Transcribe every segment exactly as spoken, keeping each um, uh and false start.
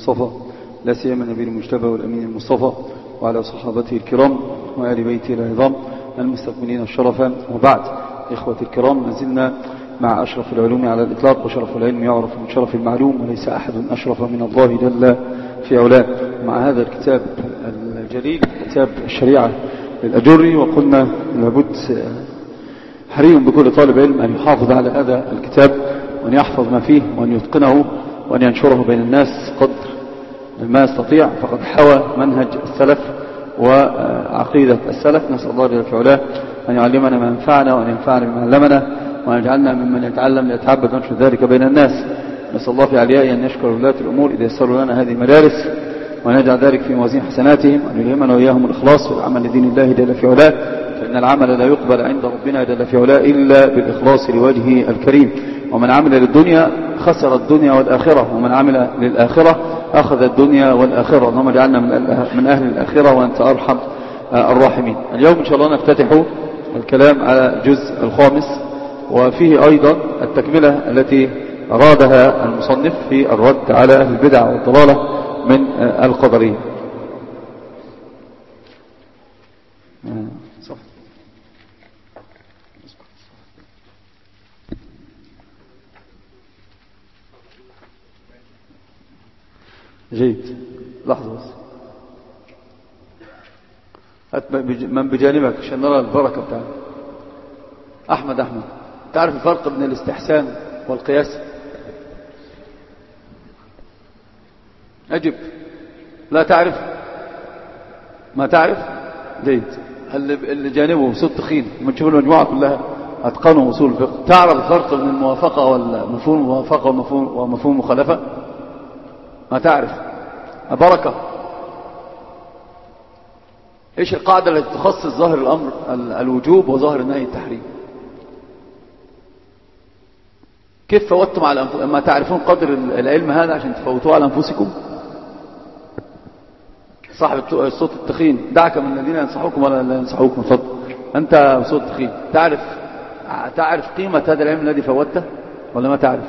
المصطفى، لا سيما النبي المجتبى والأمين المصطفى، وعلى صحابته الكرام وآل بيته العظام المستكملين الشرفا. وبعد، إخوة الكرام، نزلنا مع أشرف العلوم على الإطلاق، وشرف العلم يعرف من شرف المعلوم، وليس أحد أشرف من الله جل في علاه. مع هذا الكتاب الجليل، كتاب الشريعة للأجري، وقلنا لابد حري بكل طالب علم أن يحافظ على هذا الكتاب، وأن يحفظ ما فيه، وأن يتقنه، وأن ينشره بين الناس قدر ما يستطيع، فقد حوى منهج السلف وعقيدة السلف. نسأل الله جل في علاه أن يعلمنا ما ينفعنا، وأن ينفعنا بما علمنا، وأن يجعلنا ممن يتعلم ليتعبد ونشر ذلك بين الناس. نسأل الله في عليائه أن يشكر ولاة الأمور إذا يسروا لنا هذه المدارس، وأن يجعل ذلك في موازين حسناتهم، وأن يلهمنا وإياهم الإخلاص في العمل لدين الله جل في علاه، فإن العمل لا يقبل عند ربنا جل في علاه إلا بالإخلاص لوجهه الكريم. ومن عمل للدنيا خسر الدنيا والآخرة، ومن عمل للآخرة أخذ الدنيا والآخرة. اللهم اجعلنا من أهل الآخرة وأنت أرحم الراحمين. اليوم إن شاء الله نفتتح الكلام على الجزء الخامس، وفيه أيضا التكملة التي أرادها المصنف في الرد على أهل البدع والضلالة من القدرية. جيد، لحظة بس، هات من بجانبك عشان نرى البركة بتاعنا. أحمد أحمد تعرف الفرق بين الاستحسان والقياس؟ أجب. لا تعرف؟ ما تعرف؟ جيد. اللي جانبه صوت تخين، لما تشوف المجموعة كلها أتقنوا أصول الفقه. تعرف الفرق بين الموافقة والمفهوم الموافقة ومفهوم ومفهوم المخالفة؟ ما تعرف؟ بركة. إيش القاعدة التي تخصص ظاهر الأمر الوجوب وظاهر النهي التحريم؟ كيف فوتتم على أنفسكم؟ ما تعرفون قدر العلم هذا عشان تفوتوه على أنفسكم؟ صاحب الصوت التخين، دعك من الذين ينصحوكم ولا لا ينصحوكم. فضل أنت صوت تخين، تعرف تعرف قيمة هذا العلم الذي فوتته ولا ما تعرف؟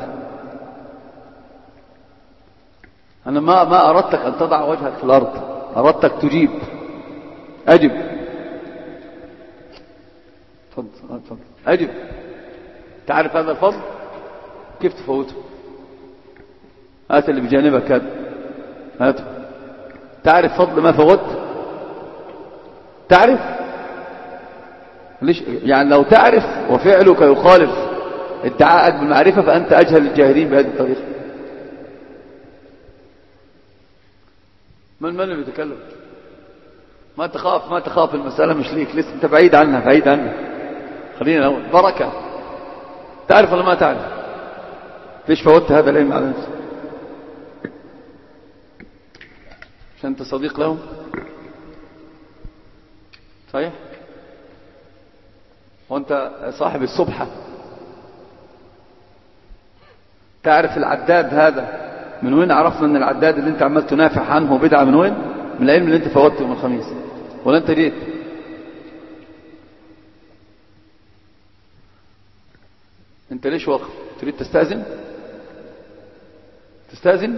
أنا ما ما أردتك أن تضع وجهك في الأرض، أردتك تجيب. أجب. تفضل تفضل أجب. تعرف هذا الفضل كيف تفوته؟ هات اللي بجانبك هذا، هات. تعرف فضل ما فوت؟ تعرف؟ ليش؟ يعني لو تعرف وفعلك يخالف ادعاءك بالمعرفة فأنت أجهل الجاهلين بهذه الطريقة. من من اللي بيتكلم؟ ما تخاف ما تخاف، المسألة مش ليك، لسه انت بعيد عنها بعيد عنها. خلينا نقول بركة. تعرف ولا ما تعرف؟ ليش فوتت هذا العلم على نفسك؟ عشان انت صديق لهم؟ صحيح؟ وانت صاحب الصبحة. تعرف العداد هذا من وين عرفنا ان العداد اللي انت عمال تنافح عنه بدعة؟ من وين؟ من العلم اللي انت فوتته يوم الخميس، ولا انت جيت؟ انت ليش واقف؟ تريد تستأذن؟ تستأذن؟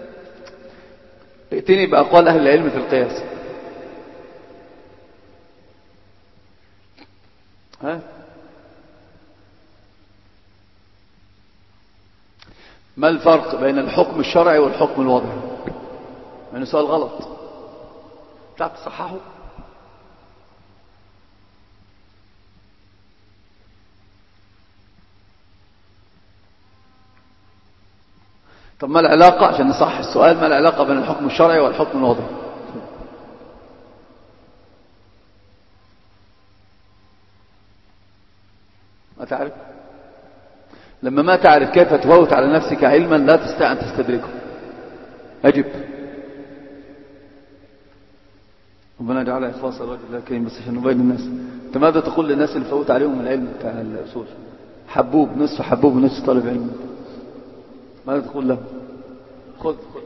ائتني بأقوال أهل العلم في القياس. ها؟ ما الفرق بين الحكم الشرعي والحكم الوضعي؟ يعني سؤال غلط، تعرف تصححه؟ طب ما العلاقة، عشان نصحح السؤال، ما العلاقة بين الحكم الشرعي والحكم الوضعي؟ ما تعرف؟ لما ما تعرف كيف تفوت على نفسك علما لا تستطيع أن تستدركه. أجب. ربنا يجعلها إخلاص الرجل الله الكريم، بس عشان نبين الناس. أنت ماذا تقول للناس اللي فوت عليهم العلم بتاع الأصول؟ حبوب نصف حبوب ونصف طالب علم، ماذا تقول لهم؟ خذ خذ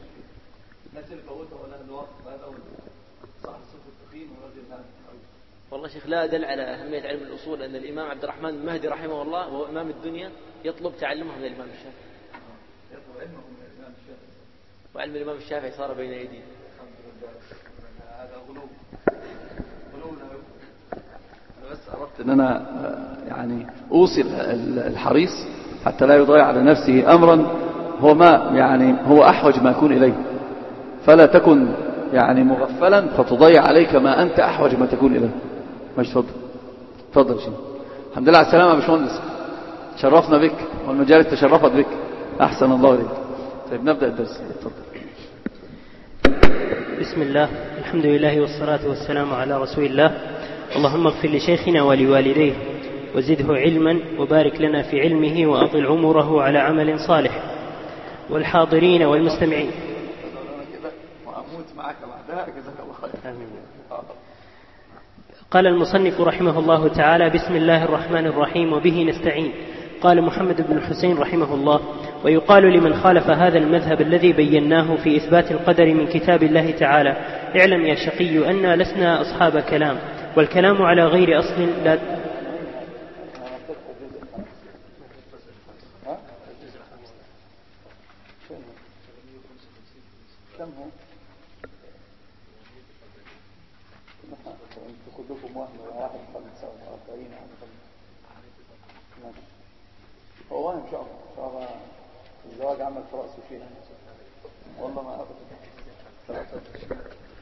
الناس اللي فوتوا ولا الوقت هذا صاحب الصوت التخين والراجل هذا. والله شيخ لا أدل على أهمية علم الأصول أن الإمام عبد الرحمن المهدي رحمه الله وهو إمام الدنيا يطلب تعلمه من الإمام الشافعي. يطلب علمه من الإمام الشافعي. وعلم الإمام الشافعي صار بين أيدينا. الحمد لله. هذا غلو. غلو. أنا بس أردت أن أنا يعني أوصل الحريص حتى لا يضيع على نفسه أمرا هو ما يعني هو أحوج ما يكون إليه، فلا تكن يعني مغفلا فتضيع عليك ما أنت أحوج ما تكون إليه. ماشي، تفضل تفضل شيء. الحمد لله على السلامة يا باشمهندس، تشرفنا بك والمجالس تشرفت بك، أحسن الله إليك. طيب نبدأ الدرس، تفضل. بسم الله، الحمد لله والصلاة والسلام على رسول الله. اللهم اغفر لشيخنا ولوالديه وزده علما وبارك لنا في علمه وأطل عمره على عمل صالح. والحاضرين والمستمعين. قال المصنف رحمه الله تعالى: بسم الله الرحمن الرحيم وبه نستعين. قال محمد بن الحسين رحمه الله: ويقال لمن خالف هذا المذهب الذي بيناه في إثبات القدر من كتاب الله تعالى: اعلم يا شقي أننا لسنا أصحاب كلام، والكلام على غير أصل لا هو ان شاء الله ان شاء الله الزواج عمل في راسه شيء والله ما ابدا.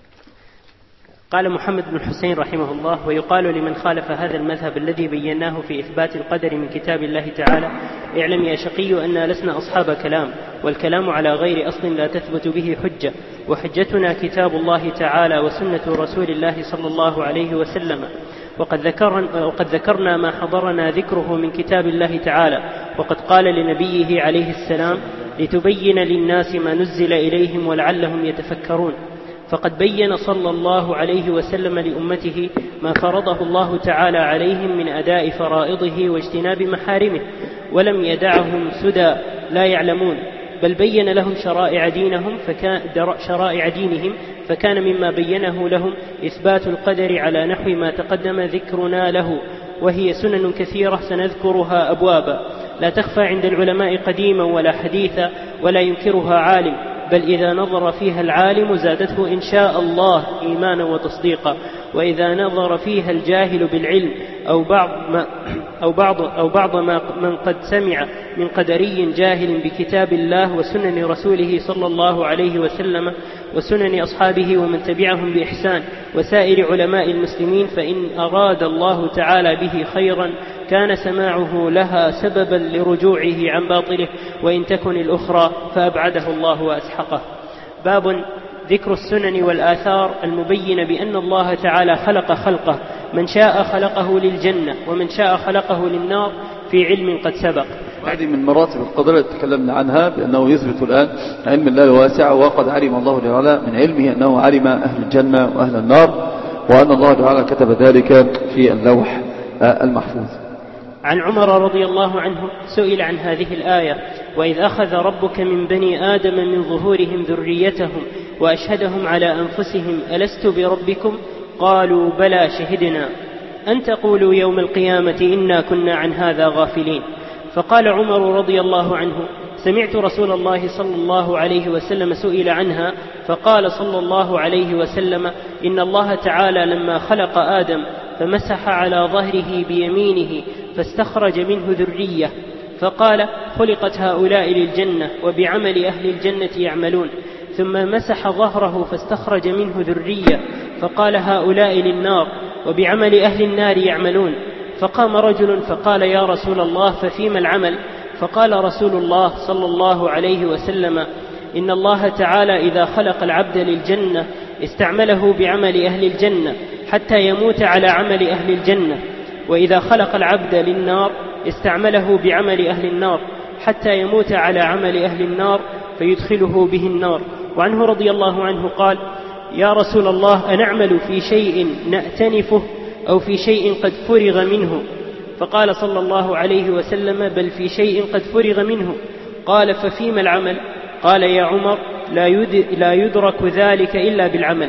قال محمد بن الحسين رحمه الله: ويقال لمن خالف هذا المذهب الذي بيناه في إثبات القدر من كتاب الله تعالى: اعلم يا شقي أننا لسنا أصحاب كلام، والكلام على غير أصل لا تثبت به حجة، وحجتنا كتاب الله تعالى وسنة رسول الله صلى الله عليه وسلم. وقد ذكرنا, وقد ذكرنا ما حضرنا ذكره من كتاب الله تعالى، وقد قال لنبيه عليه السلام: لتبين للناس ما نزل إليهم ولعلهم يتفكرون. فقد بين صلى الله عليه وسلم لأمته ما فرضه الله تعالى عليهم من أداء فرائضه واجتناب محارمه، ولم يدعهم سدى لا يعلمون، بل بين لهم شرائع دينهم فكان شرائع دينهم فكان مما بينه لهم إثبات القدر على نحو ما تقدم ذكرنا له، وهي سنن كثيرة سنذكرها أبوابا لا تخفى عند العلماء قديما ولا حديثا، ولا ينكرها عالم، بل إذا نظر فيها العالم زادته إن شاء الله إيمانا وتصديقا، وإذا نظر فيها الجاهل بالعلم أو بعض ما أو بعض أو بعض ما من قد سمع من قدري جاهل بكتاب الله وسنن رسوله صلى الله عليه وسلم وسنن أصحابه ومن تبعهم بإحسان وسائر علماء المسلمين، فإن أراد الله تعالى به خيرا كان سماعه لها سببا لرجوعه عن باطله، وإن تكن الأخرى فأبعده الله وأسحقه. باب ذكر السنن والآثار المبين بأن الله تعالى خلق خلقه، من شاء خلقه للجنة ومن شاء خلقه للنار في علم قد سبق. هذه من مراتب القدر التي تكلمنا عنها، بأنه يثبت الآن علم الله الواسع، وقد علم الله تعالى من علمه أنه علم أهل الجنة وأهل النار، وأن الله تعالى كتب ذلك في اللوح المحفوظ. عن عمر رضي الله عنه سئل عن هذه الآية: وإذ أخذ ربك من بني آدم من ظهورهم ذريتهم وأشهدهم على أنفسهم ألست بربكم؟ قالوا بلى شهدنا، أن تقولوا يوم القيامة إنا كنا عن هذا غافلين. فقال عمر رضي الله عنه: سمعت رسول الله صلى الله عليه وسلم سئل عنها، فقال صلى الله عليه وسلم: إن الله تعالى لما خلق آدم فمسح على ظهره بيمينه فاستخرج منه ذرية، فقال: خلقت هؤلاء للجنة وبعمل أهل الجنة يعملون، ثم مسح ظهره فاستخرج منه ذرية، فقال: هؤلاء للنار وبعمل أهل النار يعملون. فقام رجل فقال: يا رسول الله ففيما العمل؟ فقال رسول الله صلى الله عليه وسلم: إن الله تعالى إذا خلق العبد للجنة استعمله بعمل أهل الجنة حتى يموت على عمل أهل الجنة، وإذا خلق العبد للنار استعمله بعمل أهل النار حتى يموت على عمل أهل النار فيدخله به النار. وعنه رضي الله عنه قال: يا رسول الله أنعمل في شيء نأتنفه أو في شيء قد فرغ منه؟ فقال صلى الله عليه وسلم: بل في شيء قد فرغ منه. قال: ففيما العمل؟ قال: يا عمر لا يدرك ذلك إلا بالعمل.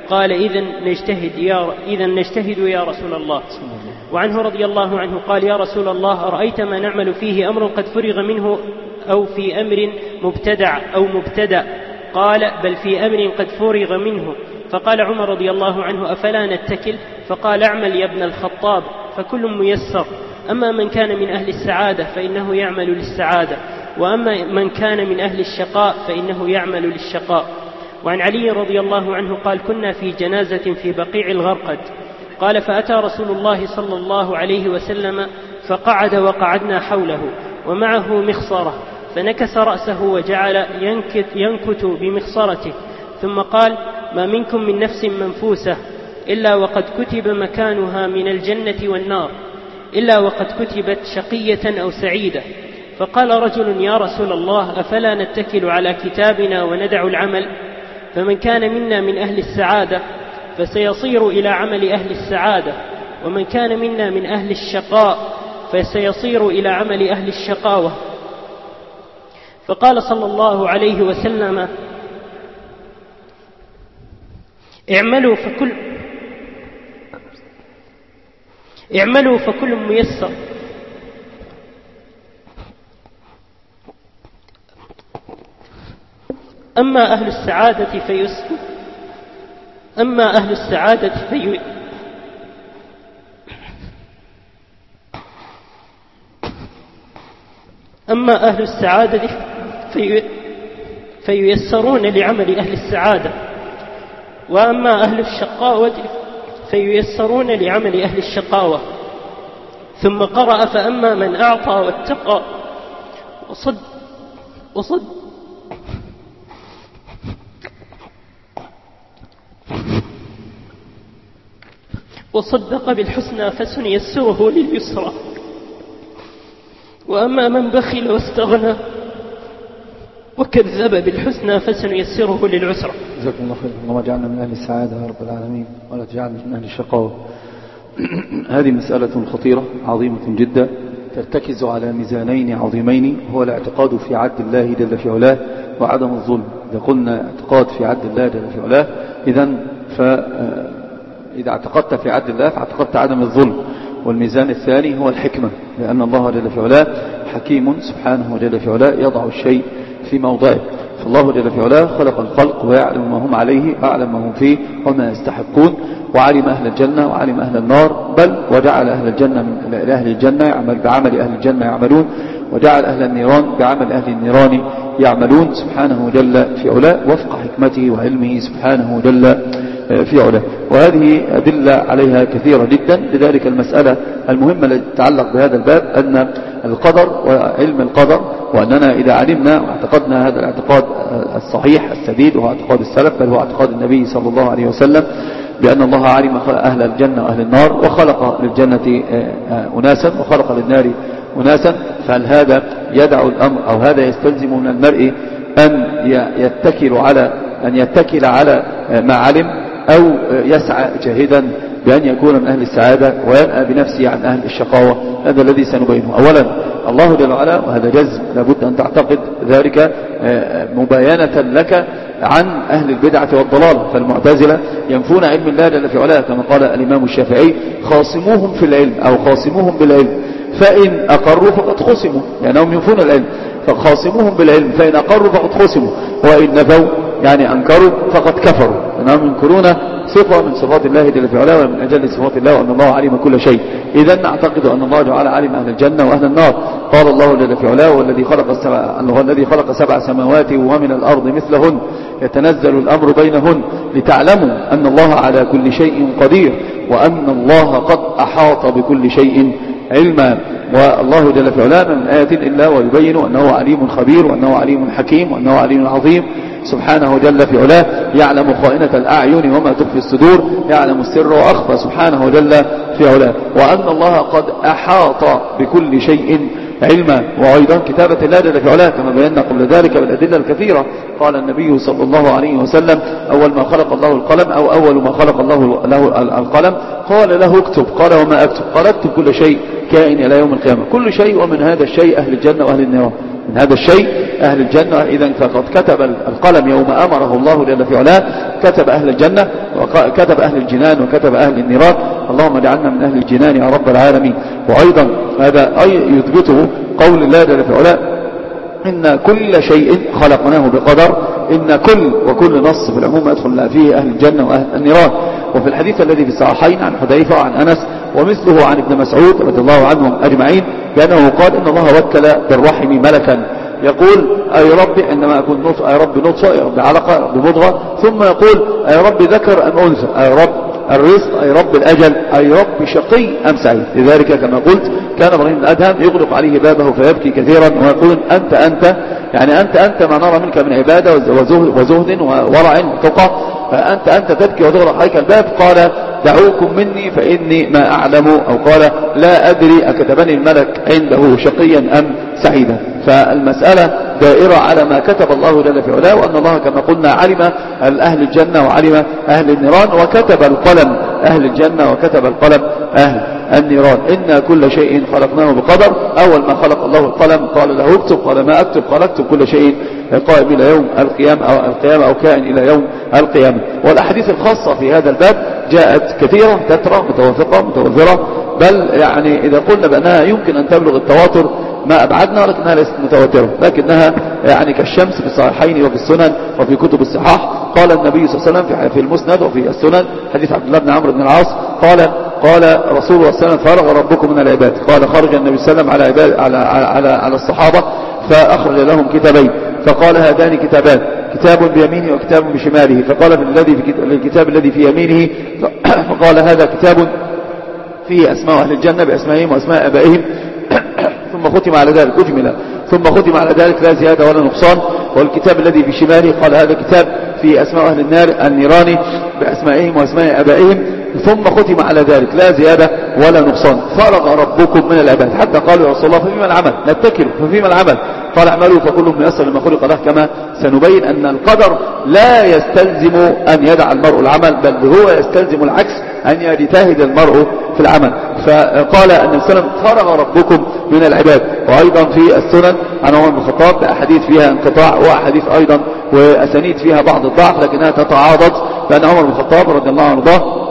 قال إذن نجتهد يا, إذن نجتهد يا رسول الله. وعنه رضي الله عنه قال يا رسول الله أرأيت ما نعمل فيه أمر قد فرغ منه أو في أمر مبتدع أو مبتدأ؟ قال بل في أمر قد فرغ منه. فقال عمر رضي الله عنه أفلا نتكل؟ فقال اعمل يا ابن الخطاب فكل ميسر، أما من كان من أهل السعادة فإنه يعمل للسعادة، وأما من كان من أهل الشقاء فإنه يعمل للشقاء. وعن علي رضي الله عنه قال كنا في جنازة في بقيع الغرقد، قال فأتى رسول الله صلى الله عليه وسلم فقعد وقعدنا حوله ومعه مخصرة، فنكس رأسه وجعل ينكت, ينكت بمخصرته، ثم قال ما منكم من نفس منفوسة إلا وقد كتب مكانها من الجنة والنار، إلا وقد كتبت شقية أو سعيدة. فقال رجل يا رسول الله أفلا نتكل على كتابنا وندع العمل؟ فمن كان منا من أهل السعادة فسيصير إلى عمل أهل السعادة، ومن كان منا من أهل الشقاء فسيصير إلى عمل أهل الشقاوة. فقال صلى الله عليه وسلم اعملوا فكل اعملوا فكل ميسر، أما أهل السعادة فيسر أما أهل السعادة في أما أهل السعادة في فييسرون لعمل أهل السعادة، وأما أهل الشقاوة فييسرون لعمل أهل الشقاوة. ثم قرأ فأما من أعطى واتقى وصد وصد وصدق بالحسنى فسنيسره لليسرى، وأما من بخل واستغنى وكذب بالحسنى فسنيسره للعسرى. جزاكم الله خير. اللهم اجعلنا من أهل السعادة يا رب العالمين ولا تجعلنا من أهل الشقاوة. هذه مسألة خطيرة عظيمة جدا ترتكز على ميزانين عظيمين، هو الاعتقاد في عدل الله جل في علاه وعدم الظلم. إذا قلنا اعتقاد في عدل الله جل في علاه، إذن فإذا اعتقدت في عدل الله فاعتقدت عدم الظلم. والميزان الثاني هو الحكمة، لأن الله جل في علاه حكيم سبحانه جل في علاه يضع الشيء في موضعه. فالله جل في علاه خلق الخلق ويعلم ما هم عليه ويعلم ما هم فيه وما يستحقون، وعلم أهل الجنة وعلم أهل النار، بل وجعل أهل الجنة من أهل الجنة يعمل بعمل أهل الجنة يعملون، وجعل أهل النيران بعمل أهل النيران يعملون سبحانه جل في علاه وفق حكمته وعلمه سبحانه جل في علاه. وهذه أدلة عليها كثيرة جدا. لذلك المسألة المهمة التي تتعلق بهذا الباب أن القدر وعلم القدر، وأننا إذا علمنا واعتقدنا هذا الاعتقاد الصحيح السديد وهو اعتقاد السلف، بل هو اعتقاد النبي صلى الله عليه وسلم، بأن الله علم أهل الجنة وأهل النار وخلق للجنة أناسا وخلق للنار أناسا، فهل هذا يدع الأمر أو هذا يستلزم من المرء أن يتكل على أن يتكل على ما علم، أو يسعى جاهدا بأن يكون من أهل السعادة وينأى بنفسه عن أهل الشقاوة؟ هذا الذي سنبينه. أولا الله جل وعلا، وهذا جزم لابد أن تعتقد ذلك مباينة لك عن أهل البدعة والضلال. فالمعتزلة ينفون علم الله جل في علاه كما قال الإمام الشافعي خاصموهم في العلم أو خاصموهم بالعلم، فإن أقروا فقد خصموا، لأنهم ينفون العلم، فخاصموهم بالعلم فإن أقروا فقد خصموا، وإن نفوا يعني أنكروا فقد كفروا، لأنهم ينكرون صفة من صفات الله جل في علاه ومن أجل صفات الله، وأن الله علم كل شيء. إذن نعتقد أن الله تعالى علم أهل الجنة وأهل النار. قال الله جل في علاه والذي خلق السبع الله الذي خلق سبع سماوات ومن الأرض مثلهن يتنزل الأمر بينهن لتعلموا أن الله على كل شيء قدير وأن الله قد أحاط بكل شيء علما. والله جل في علاه من آية إلا ويبين أنه عليم خبير وأنه عليم حكيم وأنه عليم عظيم سبحانه جل في علاه، يعلم خائنة الأعين وما تخفي الصدور، يعلم السر وأخفى سبحانه جل في علاه، وأن الله قد أحاط بكل شيء علما. وأيضا كتابة الله جل في علاه كما بينا قبل ذلك بالأدلة الكثيرة. قال النبي صلى الله عليه وسلم أول ما خلق الله القلم أو أول ما خلق الله له القلم قال له اكتب، قال وما أكتب؟ قال اكتب كل شيء كائن إلى يوم القيامة، كل شيء، ومن هذا الشيء أهل الجنة وأهل النار. من هذا الشيء أهل الجنة. إذن فقد كتب القلم يوم أمره الله جل في علاه كتب أهل الجنة وكتب أهل الجنان وكتب أهل النيران. اللهم اجعلنا من أهل الجنان يا رب العالمين. وأيضا هذا أي يثبته قول الله جل في علاه إن كل شيء خلقناه بقدر. إن كل وكل نص في العموم يدخل فيه أهل الجنة وأهل النيران. وفي الحديث الذي في الصحيحين عن حذيفة وعن أنس ومثله عن ابن مسعود رضي الله عنهم أجمعين بأنه قال إن الله وكل بالرحم ملكا يقول أي ربي عندما أكون نطفة أي ربي نطفة أي ربي علقة أي ربي مضغة، ثم يقول أي ربي ذكر أم أنثى أي رب الرزق أي رب الأجل أي رب شقي أم سعيد. لذلك كما قلت كان إبراهيم الأدهم يغلق عليه بابه فيبكي كثيرا ويقول أنت أنت يعني أنت أنت ما نرى منك من عبادة وزهد وورع وتقى، فأنت أنت تبكي وتغلق عليك الباب. قال دعوكم مني فإني ما أعلم، أو قال لا أدري أكتبني الملك عنده شقيا أم سعيدا. فالمسألة دائرة على ما كتب الله جل في علاه، وأن الله كما قلنا علم أهل الجنة وعلم أهل النيران وكتب القلم أهل الجنة وكتب القلم أهل النيران. إن كل شيء خلقناه بقدر. أول ما خلق الله القلم قال له اكتب، قال ما أكتب، قال اكتب كل شيء قائم إلى يوم القيامة أو القيامة أو كائن إلى يوم القيامة. والأحاديث الخاصة في هذا الباب جاءت كثيرة تترى متوافقة متوافرة، بل يعني إذا قلنا بأنها يمكن أن تبلغ التواتر ما أبعدنا، لكنها ليست متواترة، لكنها يعني كالشمس في الصحيحين وفي السنن وفي كتب الصحاح. قال النبي صلى الله عليه وسلم في المسند وفي السنن حديث عبد الله بن عمرو بن العاص قال قال رسول الله صلى الله عليه وسلم فرغ ربكم من العباد. قال خرج النبي صلى الله عليه وسلم على عباد على على على الصحابة فأخرج لهم كتابين، فقال هذان كتابان كتاب بيمينه وكتاب بشماله. فقال في الذي في الكتاب الذي في يمينه فقال هذا كتاب فيه أسماء أهل الجنة بأسمائهم وأسماء آبائهم ثم ختم على ذلك أجمل ثم ختم على ذلك لا زيادة ولا نقصان. والكتاب الذي بشماله قال هذا كتاب في أسماء أهل النار النيران بأسمائهم وأسماء آبائهم ثم ختم على ذلك لا زيادة ولا نقصان. فرغ ربكم من العباد. حتى قالوا يا رسول الله ففيما العمل نتكل ففيما العمل؟ قال اعملوا فكلهم ميسر لما خلق له. كما سنبين أن القدر لا يستلزم أن يدع المرء العمل، بل هو يستلزم العكس أن يجتهد المرء في العمل. فقال أن السلام فرغ ربكم من العباد. وأيضا في السنن عن عمر بن الخطاب أحاديث فيها انقطاع وأحاديث أيضا وأسانيد فيها بعض الضعف لكنها تتعاضد، لأن عمر بن الخطاب رضي الله عنه وارضاه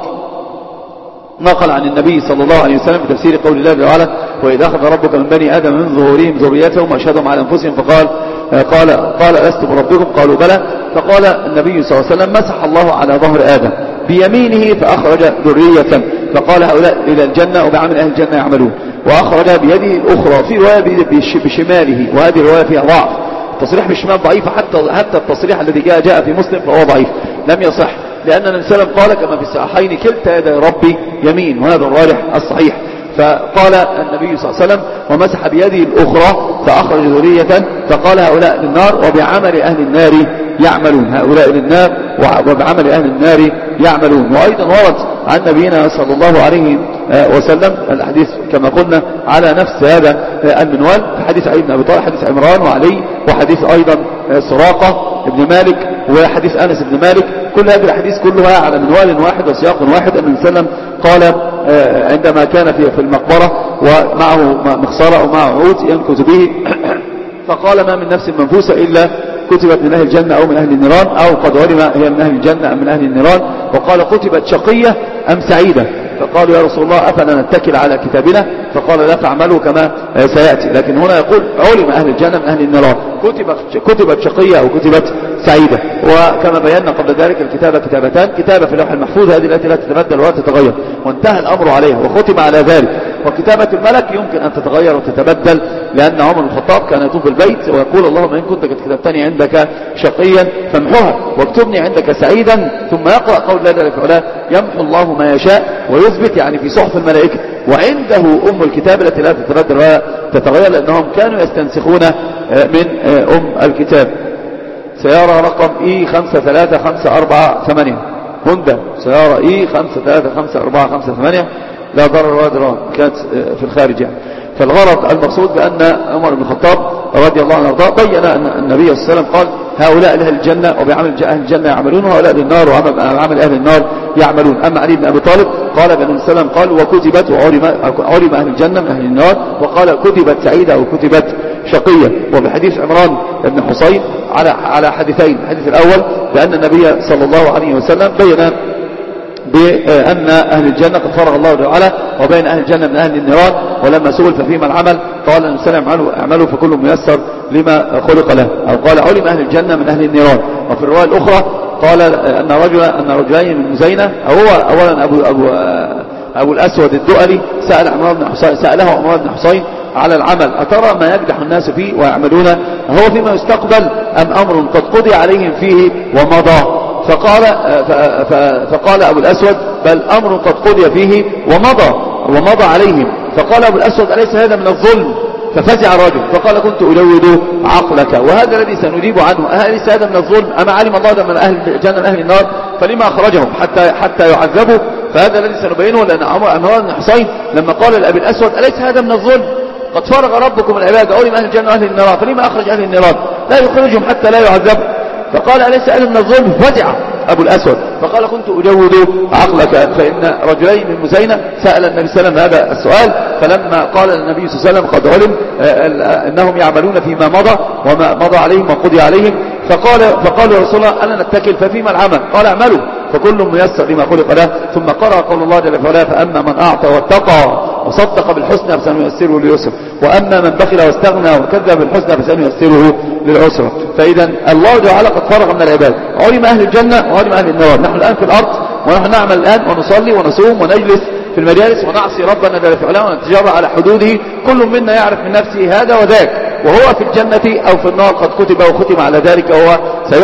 نقل عن النبي صلى الله عليه وسلم في تفسير قول الله تعالى وإذا أخذ ربك من بني آدم من ظهورهم ذريتهم وأشهدهم على أنفسهم فقال قال قال لست بربكم قالوا بلى. فقال النبي صلى الله عليه وسلم مسح الله على ظهر آدم بيمينه فأخرج ذرية فقال هؤلاء إلى الجنة وبعمل أهل الجنة يعملون. وأخرج بيده الأخرى في رواية بشماله، وهذه الرواية فيها ضعف. التصريح بالشمال ضعيف، حتى حتى التصريح الذي جاء جاء في مسلم فهو ضعيف لم يصح، لأن النبي صلى الله عليه وسلم قال كما في الصحيحين كلتا يدي ربي يمين، وهذا الراجح الصحيح. فقال النبي صلى الله عليه وسلم ومسح بيده الأخرى فأخرج ذرية فقال هؤلاء للنار وبعمل أهل النار يعملون. هؤلاء للنار وبعمل أهل النار يعملون. وأيضا ورد عن نبينا صلى الله عليه وسلم الحديث كما قلنا على نفس هذا المنوال، حديث علي بن أبي طالب، حديث عمران وعلي، وحديث أيضا سراقة ابن مالك، وحديث أنس بن مالك. كل هذه الحديث كلها على منوال واحد وسياق واحد. النبي صلى الله عليه وسلم قال عندما كان في المقبرة ومعه مخصرة أو معه عود ينكت به فقال ما من نفس منفوسة إلا كتبت من أهل الجنة أو من أهل النيران، أو قد علم هي من أهل الجنة أم من أهل النيران. وقال كتبت شقية أم سعيدة؟ فقالوا يا رسول الله أفلا نتكل على كتابنا؟ فقال لا فاعملوا كما سيأتي. لكن هنا يقول علم أهل الجنة من أهل النيران، كتبت, كتبت شقية أو كتبت سعيدة. وكما بينا قبل ذلك الكتابة كتابتان، كتابة في اللوح المحفوظ هذه التي لا تتبدل ولا تتغير وانتهى الأمر عليها وختم على ذلك. وكتابة الملك يمكن أن تتغير وتتبدل، لأن عمر بن الخطاب كان يطوف البيت ويقول اللهم إن كنت كتبتني عندك شقيا فامحوها واكتبني عندك سعيدا، ثم يقرأ قول الله جل وعلا يمحو الله ما يشاء ويثبت، يعني في صحف الملائكة. وعنده أم الكتاب التي لا تتبدل ولا تتغير، لأنهم كانوا يستنسخون من أم الكتاب. سيارة رقم إي خمسة ثلاثة خمسة أربعة ثمانية هوندا، سيارة إي خمسة ثلاثة خمسة أربعة خمسة ثمانية لا ضرر ولا ضرار، كانت في الخارج يعني. فالغرض المقصود بأن عمر بن الخطاب رضي الله عنه وارضاه بين أن النبي صلى الله عليه وسلم قال هؤلاء لأهل الجنة وبعمل أهل الجنة يعملون، وهؤلاء للنار وعمل أهل النار يعملون. أما علي بن أبي طالب قال بأن النبي صلى الله عليه وسلم قال وكتبت وعلم أهل الجنة من أهل النار، وقال كتبت سعيدة وكتبت شقية. وفي حديث عمران بن حصين على على حديثين. الحديث الأول بأن النبي صلى الله عليه وسلم بين بأن أهل الجنة قد فرغ الله تعالى وبين أهل الجنة من أهل النيران، ولما سئل ففيما العمل قال النبي صلى الله عليه وسلم اعملوا فكل ميسر لما خلق له، أو قال علم أهل الجنة من أهل النيران. وفي الرواية الأخرى قال أن رجلا أن رجلين من مزينة، هو أولا أبو أبو أبو الأسود الدؤلي سأل عمران بن حصين سأله عمران بن حصين على العمل أترى ما يجدح الناس فيه ويعملون هو فيما يستقبل أم أمر قد قضي عليهم فيه ومضى؟ فقال فقال أبو الأسود بل أمر قد قضي فيه ومضى ومضى عليهم. فقال أبو الأسود أليس هذا من الظلم؟ ففزع الرجل فقال كنت ألود عقلك، وهذا الذي سنجيب عنه أليس هذا من الظلم؟ أما علم الله من أهل الجنة من أهل النار فلما أخرجهم حتى حتى يعذبوا؟ فهذا الذي سنبينه، لأن عمران بن حصين لما قال لأبي الأسود أليس هذا من الظلم؟ قد فرغ ربكم العباد علم أهل الجنة وأهل النار فلما أخرج أهل النار لا يخرجهم حتى لا يعذبوا؟ فقال أليس هذا من الظلم؟ فزع أبو الأسود فقال كنت أجود عقلك. فإن رجلين من مزينة سأل النبي صلى الله عليه وسلم هذا السؤال، فلما قال النبي صلى الله عليه وسلم قد علم أنهم يعملون فيما مضى وما مضى عليهم وقضي عليهم، فقال فقالوا يا رسول الله ألا نتكل ففيما العمل؟ قال اعملوا فكل ميسر لما خلق له. ثم قرأ قول الله جل وعلا فأما من أعطى واتقى وصدق بالحسنى فسنيسره لليسر، وأما من بخل واستغنى وكذب بالحسنى فسنيسره للعسرى. فإذا الله تعالى قد فرغ من العباد علم أهل الجنة وعلم أهل النار. نحن الآن في الأرض ونحن نعمل الآن ونصلي ونصوم ونجلس في المجالس ونعصي ربنا جل وعلا ونتجرى على حدوده، كل منا يعرف من نفسه هذا وذاك، وهو في الجنة أو في النار قد كتب وختم على ذلك، وهو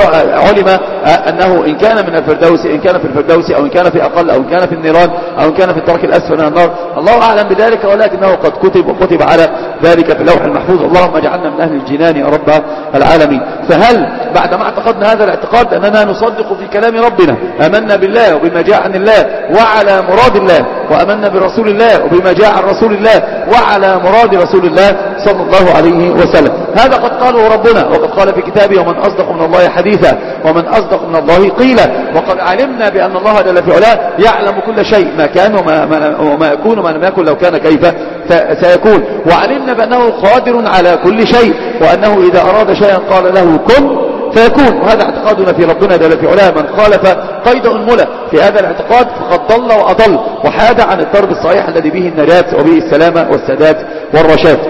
علم أنه إن كان من الفردوس إن كان في الفردوس أو إن كان في أقل أو إن كان في النيران أو إن كان في الدرك الأسفل من النار، الله أعلم بذلك، ولكنه قد كتب وكتب على ذلك في اللوح المحفوظ. اللهم اجعلنا من أهل الجنان يا رب العالمين. فهل بعد ما اعتقدنا هذا الاعتقاد أننا نصدق في كلام ربنا، آمنا بالله وبما جاء عن الله وعلى مراد الله، وآمنا برسول الله وبما جاء عن رسول الله وعلى مراد رسول الله صلى الله عليه وسلم، هذا قد قاله ربنا وقد قال في كتابه ومن أصدق من الله حديثا ومن أصدق من الله قيلا. وقد علمنا بأن الله جل في علاه يعلم كل شيء ما كان وما, ما وما يكون وما لم يكن لو كان كيف سيكون، وعلمنا بأنه قادر على كل شيء، وأنه إذا أراد شيئا قال له كن فيكون. وهذا اعتقادنا في ربنا جل في علاه. من خالف قيد أنملة في هذا الاعتقاد فقد ضل وأضل وحاد عن الدرب الصحيح الذي به النجاة وبه السلامة والسداد والرشاد.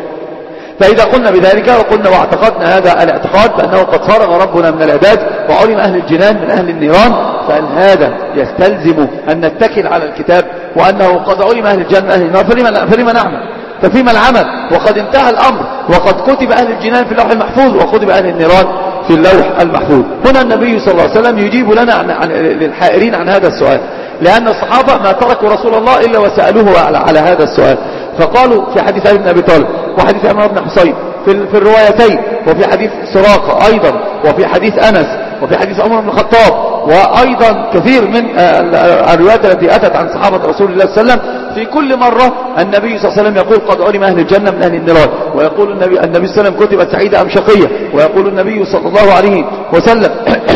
فإذا قلنا بذلك وقلنا واعتقدنا هذا الاعتقاد بأنه قد فرغ ربنا من العباد وعلم أهل الجنان من أهل النيران، فهل هذا يستلزم أن نتكل على الكتاب وأنه قد علم أهل الجنة أهل النار فلما, فلما نعمل ففيما العمل؟ وقد انتهى الأمر وقد كتب أهل الجنان في اللوح المحفوظ وكتب أهل النيران في اللوح المحفوظ. هنا النبي صلى الله عليه وسلم يجيب لنا عن, عن للحائرين عن هذا السؤال، لأن الصحابة ما تركوا رسول الله إلا وسألوه على, على هذا السؤال. فقالوا في حديث علي بن أبي طالب وحديث عمران بن حصين في, في الروايتين، وفي حديث سراقة أيضا، وفي حديث أنس، وفي حديث عمر بن الخطاب، وأيضا كثير من الروايات التي أتت عن صحابة رسول الله صلى الله عليه وسلم. في كل مرة النبي صلى الله عليه وسلم يقول قد علم أهل الجنة من أهل النار، ويقول النبي, النبي صلى الله عليه وسلم كتبت سعيدة أم شقية، ويقول النبي صلى الله عليه وسلم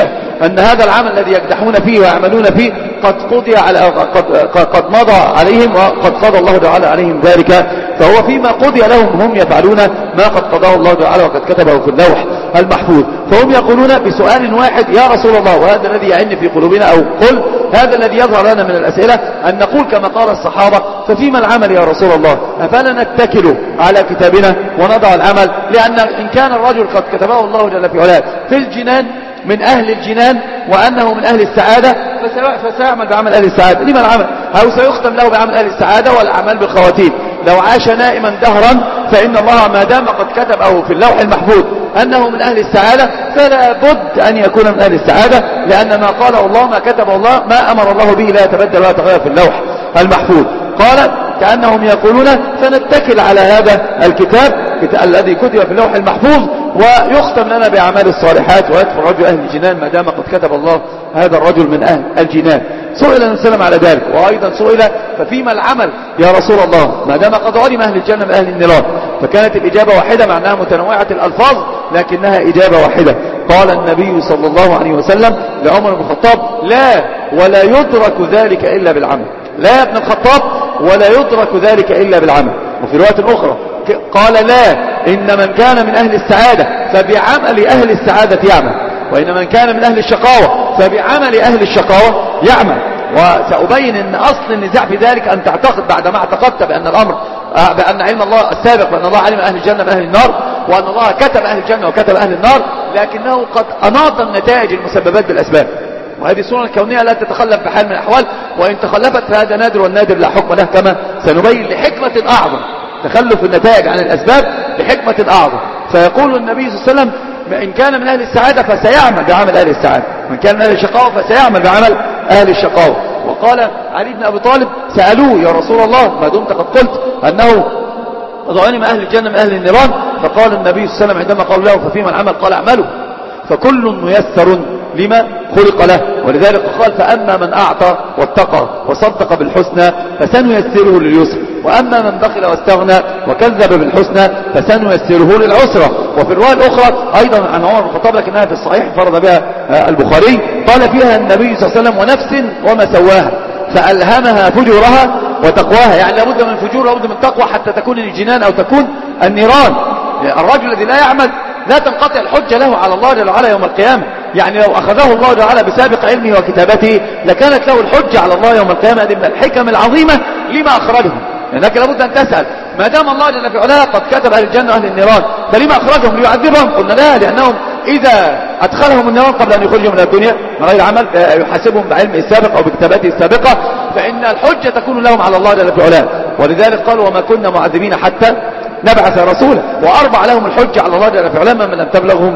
أن هذا العمل الذي يكدحون فيه ويعملون فيه قد قضي على قد, قد مضى عليهم وقد قضى الله تعالى عليهم ذلك، فهو فيما قضي لهم هم يفعلون ما قد قضاه الله تعالى وقد كتبه في اللوح المحفوظ. فهم يقولون بسؤال واحد يا رسول الله، وهذا الذي يعن في قلوبنا، أو قل هذا الذي يظهر لنا من الأسئلة، أن نقول كما قال الصحابة ففيما العمل يا رسول الله؟ أفلا نتكل على كتابنا ونضع العمل؟ لأن إن كان الرجل قد كتبه الله جل في علاه في الجنان من أهل الجنان وأنه من أهل السعادة فسيعمل بعمل أهل السعادة. لما العمل؟ أو سيختم له بعمل أهل السعادة والأعمال بالخواتيم. لو عاش نائما دهرا فإن الله ما دام قد كتب أو في اللوح المحفوظ أنه من أهل السعادة فلا بد أن يكون من أهل السعادة، لأن ما قاله الله ما كتبه الله ما أمر الله به لا يتبدل ولا يتغير في اللوح المحفوظ. قال كأنهم يقولون فنتكل على هذا الكتاب الذي كتب في اللوح المحفوظ ويختم لنا بأعمال الصالحات ويدخل رجل أهل الجنان ما دام قد كتب الله هذا الرجل من أهل الجنان. سئل النبي صلى الله عليه وسلم على ذلك، وأيضا سئل ففيما العمل يا رسول الله ما دام قد علم أهل الجنة من أهل النيران؟ فكانت الإجابة واحدة مع أنها متنوعة الألفاظ لكنها إجابة واحدة. قال النبي صلى الله عليه وسلم لعمر بن الخطاب لا ولا يدرك ذلك إلا بالعمل. لا يا ابن الخطاب ولا يدرك ذلك إلا بالعمل. وفي رواية أخرى قال لا، إن من كان من أهل السعادة فبعمل أهل السعادة يعمل، وإن من كان من أهل الشقاوة فبعمل أهل الشقاوة يعمل. وسأبين أن أصل النزاع في ذلك أن تعتقد بعدما اعتقدت بأن الأمر بأن علم الله السابق، بأن الله علم أهل الجنة من أهل النار، وأن الله كتب أهل الجنة وكتب أهل النار، لكنه قد أناط النتائج المسببات بالأسباب، وهذه السنة الكونية لا تتخلف بحال من الأحوال، وإن تخلفت فهذا نادر، والنادر لا حكم له، كما سنبين لحكمة أعظم. تخلف النتائج عن الأسباب لحكمة أعظم. فيقول النبي صلى الله عليه وسلم إن كان من أهل السعادة فسيعمل بعمل أهل السعادة، وإن كان من أهل الشقاوة فسيعمل بعمل أهل الشقاوة. وقال علي بن أبي طالب سألوه يا رسول الله ما دمت قد قلت أنه قد علم أهل الجنة من أهل النيران، فقال النبي صلى الله عليه وسلم عندما قال له ففيما العمل قال اعملوا فكل ميسر لما خلق له. ولذلك قال فأما من أعطى واتقى وصدق بالحسنى فسنيسره لليسر، وأما من بخل واستغنى وكذب بالحسنى فسنيسره للعسرى. وفي الرواية الأخرى أيضا عن عمر بن الخطاب لكنها في الصحيح فرض بها البخاري، قال فيها النبي صلى الله عليه وسلم ونفس وما سواها فألهمها فجورها وتقواها، يعني لابد من فجور لابد من تقوى حتى تكون الجنان أو تكون النيران. الرجل الذي لا يعمل لا تنقطع الحجة له على الله جل وعلا يوم القيامة، يعني لو أخذه الله جل وعلا بسابق علمه وكتابته لكانت له الحجة على الله يوم القيامة. هذه من الحكم العظيمة لما أخرجهم، لأنك لابد أن تسأل ما دام الله جل وعلا قد كتب أهل الجنة وأهل النيران فلما أخرجهم ليعذبهم؟ قلنا لا، لأنهم إذا أدخلهم النيران قبل أن يخرجهم من الدنيا من غير عمل يحاسبهم بعلمه السابق أو بكتاباته السابقة، فإن الحجة تكون لهم على الله جل وعلا. ولذلك قالوا وما كنا معذبين حتى نبعث رسولا، وأربع لهم الحجة على الله جل وعلا من لم تبلغهم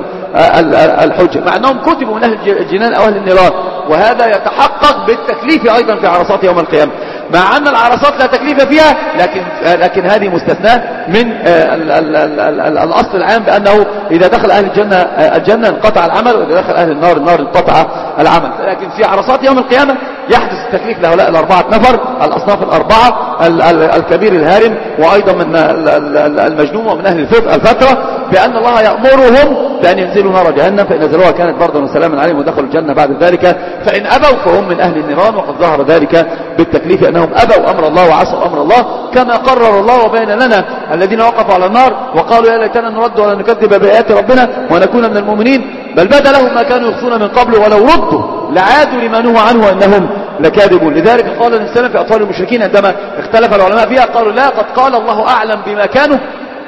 الحجة، مع أنهم كتبوا من أهل الجنان أو أهل النيران. وهذا يتحقق بالتكليف أيضا في عرصات يوم القيامة، مع أن العرصات لا تكليف فيها، لكن لكن هذه مستثناة من ال ال ال ال الأصل العام بأنه إذا دخل أهل الجنة الجنة انقطع العمل، وإذا دخل أهل النار النار انقطع العمل. لكن في عرصات يوم القيامة يحدث التكليف لهؤلاء الأربعة نفر الأصناف الأربعة، الكبير الهارم وأيضا من المجنون ومن أهل الفترة، بأن الله يأمرهم بأن ينزلوا نار جهنم، فإن نزلوها كانت بردا وسلاما عليهم ودخلوا الجنة بعد ذلك، فإن أبوا فهم من أهل النيران. وقد ظهر ذلك بالتكليف أنهم أبوا أمر الله وعصوا أمر الله، كما قرر الله وبين لنا الذين وقفوا على النار وقالوا يا ليتنا نرد ولا نكذب بآيات ربنا ونكون من المؤمنين، بل بدا لهم ما كانوا يخفون من قبل ولو ردوا لعادوا لما نهوا عنه وإنهم لكاذبون. لذلك قال الإنسان في أطفال المشركين عندما اختلف العلماء فيها قالوا لا، قد قال الله أعلم بما كانوا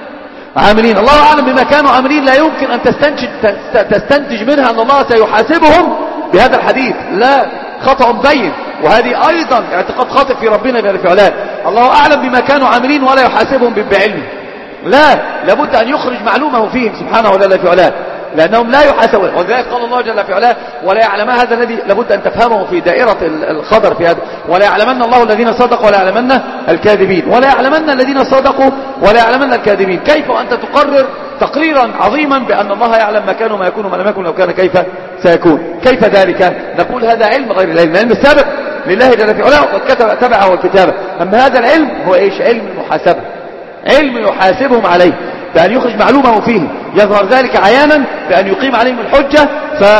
عاملين. الله أعلم بما كانوا عاملين لا يمكن أن تستنتج, تستنتج منها أن الله سيحاسبهم بهذا الحديث، لا، خطأ بين. وهذه أيضا اعتقاد خاطئ في ربنا جل في علاه، الله أعلم بما كانوا عاملين ولا يحاسبهم بعلمه، لا، لابد أن يخرج معلومه فيهم سبحانه وتعالى في علاه، لأنهم لا يحاسبون. ولذلك قال الله جل في علاه ولا يعلم هذا الذي لابد أن تفهمه في دائرة الخضر في هذا، ولا يعلمن الله الذين صدقوا ولا يعلمن الكاذبين، ولا يعلمن الذين صدقوا ولا يعلمن الكاذبين. كيف وأنت تقرر تقريرا عظيما بأن الله يعلم ما كان وما يكون وما لم يكن لو كان كيف سيكون؟ كيف ذلك؟ نقول هذا علم غير العلم، العلم السابق لله جل في علاه وقد كتب تبعه الكتابة. أما هذا العلم هو إيش؟ علم المحاسبة، علم يحاسبهم عليه بأن يخرج معلومه فيه، يظهر ذلك عيانا بأن يقيم عليهم الحجة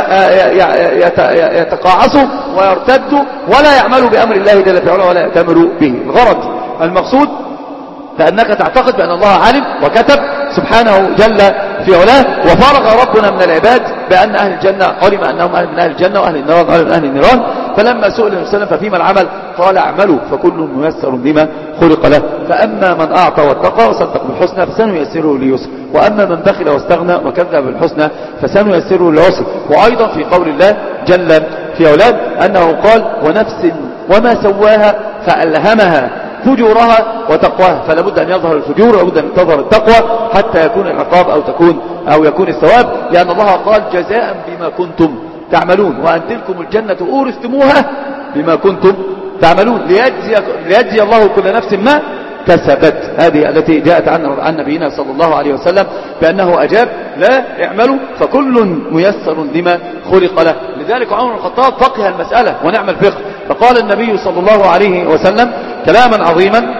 فيتقاعسوا ويرتدوا ولا يعملوا بأمر الله جل في علاه ولا يأتمروا به. الغرض المقصود فأنك تعتقد بأن الله علم وكتب سبحانه جل في علاه، وفرغ ربنا من العباد بأن أهل الجنة علم أنهم أهل من أهل الجنة وأهل النيران علم من أهل النيران. فلما سئل النبي صلى الله عليه وسلم ففيما العمل قال اعملوا فكل ميسر لما خلق له، فأما من أعطى واتقى وصدق بالحسنى فسنيسره لليسر، وأما من بخل واستغنى وكذب بالحسنى فسنيسره للعسر. وأيضا في قول الله جل في علاه أنه قال ونفس وما سواها فألهمها فجورها وتقواها، فلا بد أن يظهر الفجور ولا بد أن تظهر التقوى حتى يكون العقاب أو تكون أو يكون الثواب، لأن الله قال جزاء بما كنتم تعملون، وأن تلكم الجنة أورثتموها بما كنتم تعملون، ليجزي, ليجزي الله كل نفس ما كسبت. هذه التي جاءت عن عن نبينا صلى الله عليه وسلم بأنه أجاب لا اعملوا فكل ميسر لما خلق له. لذلك عمر بن الخطاب فقه المسألة ونعم الفقه، فقال النبي صلى الله عليه وسلم كلاما عظيما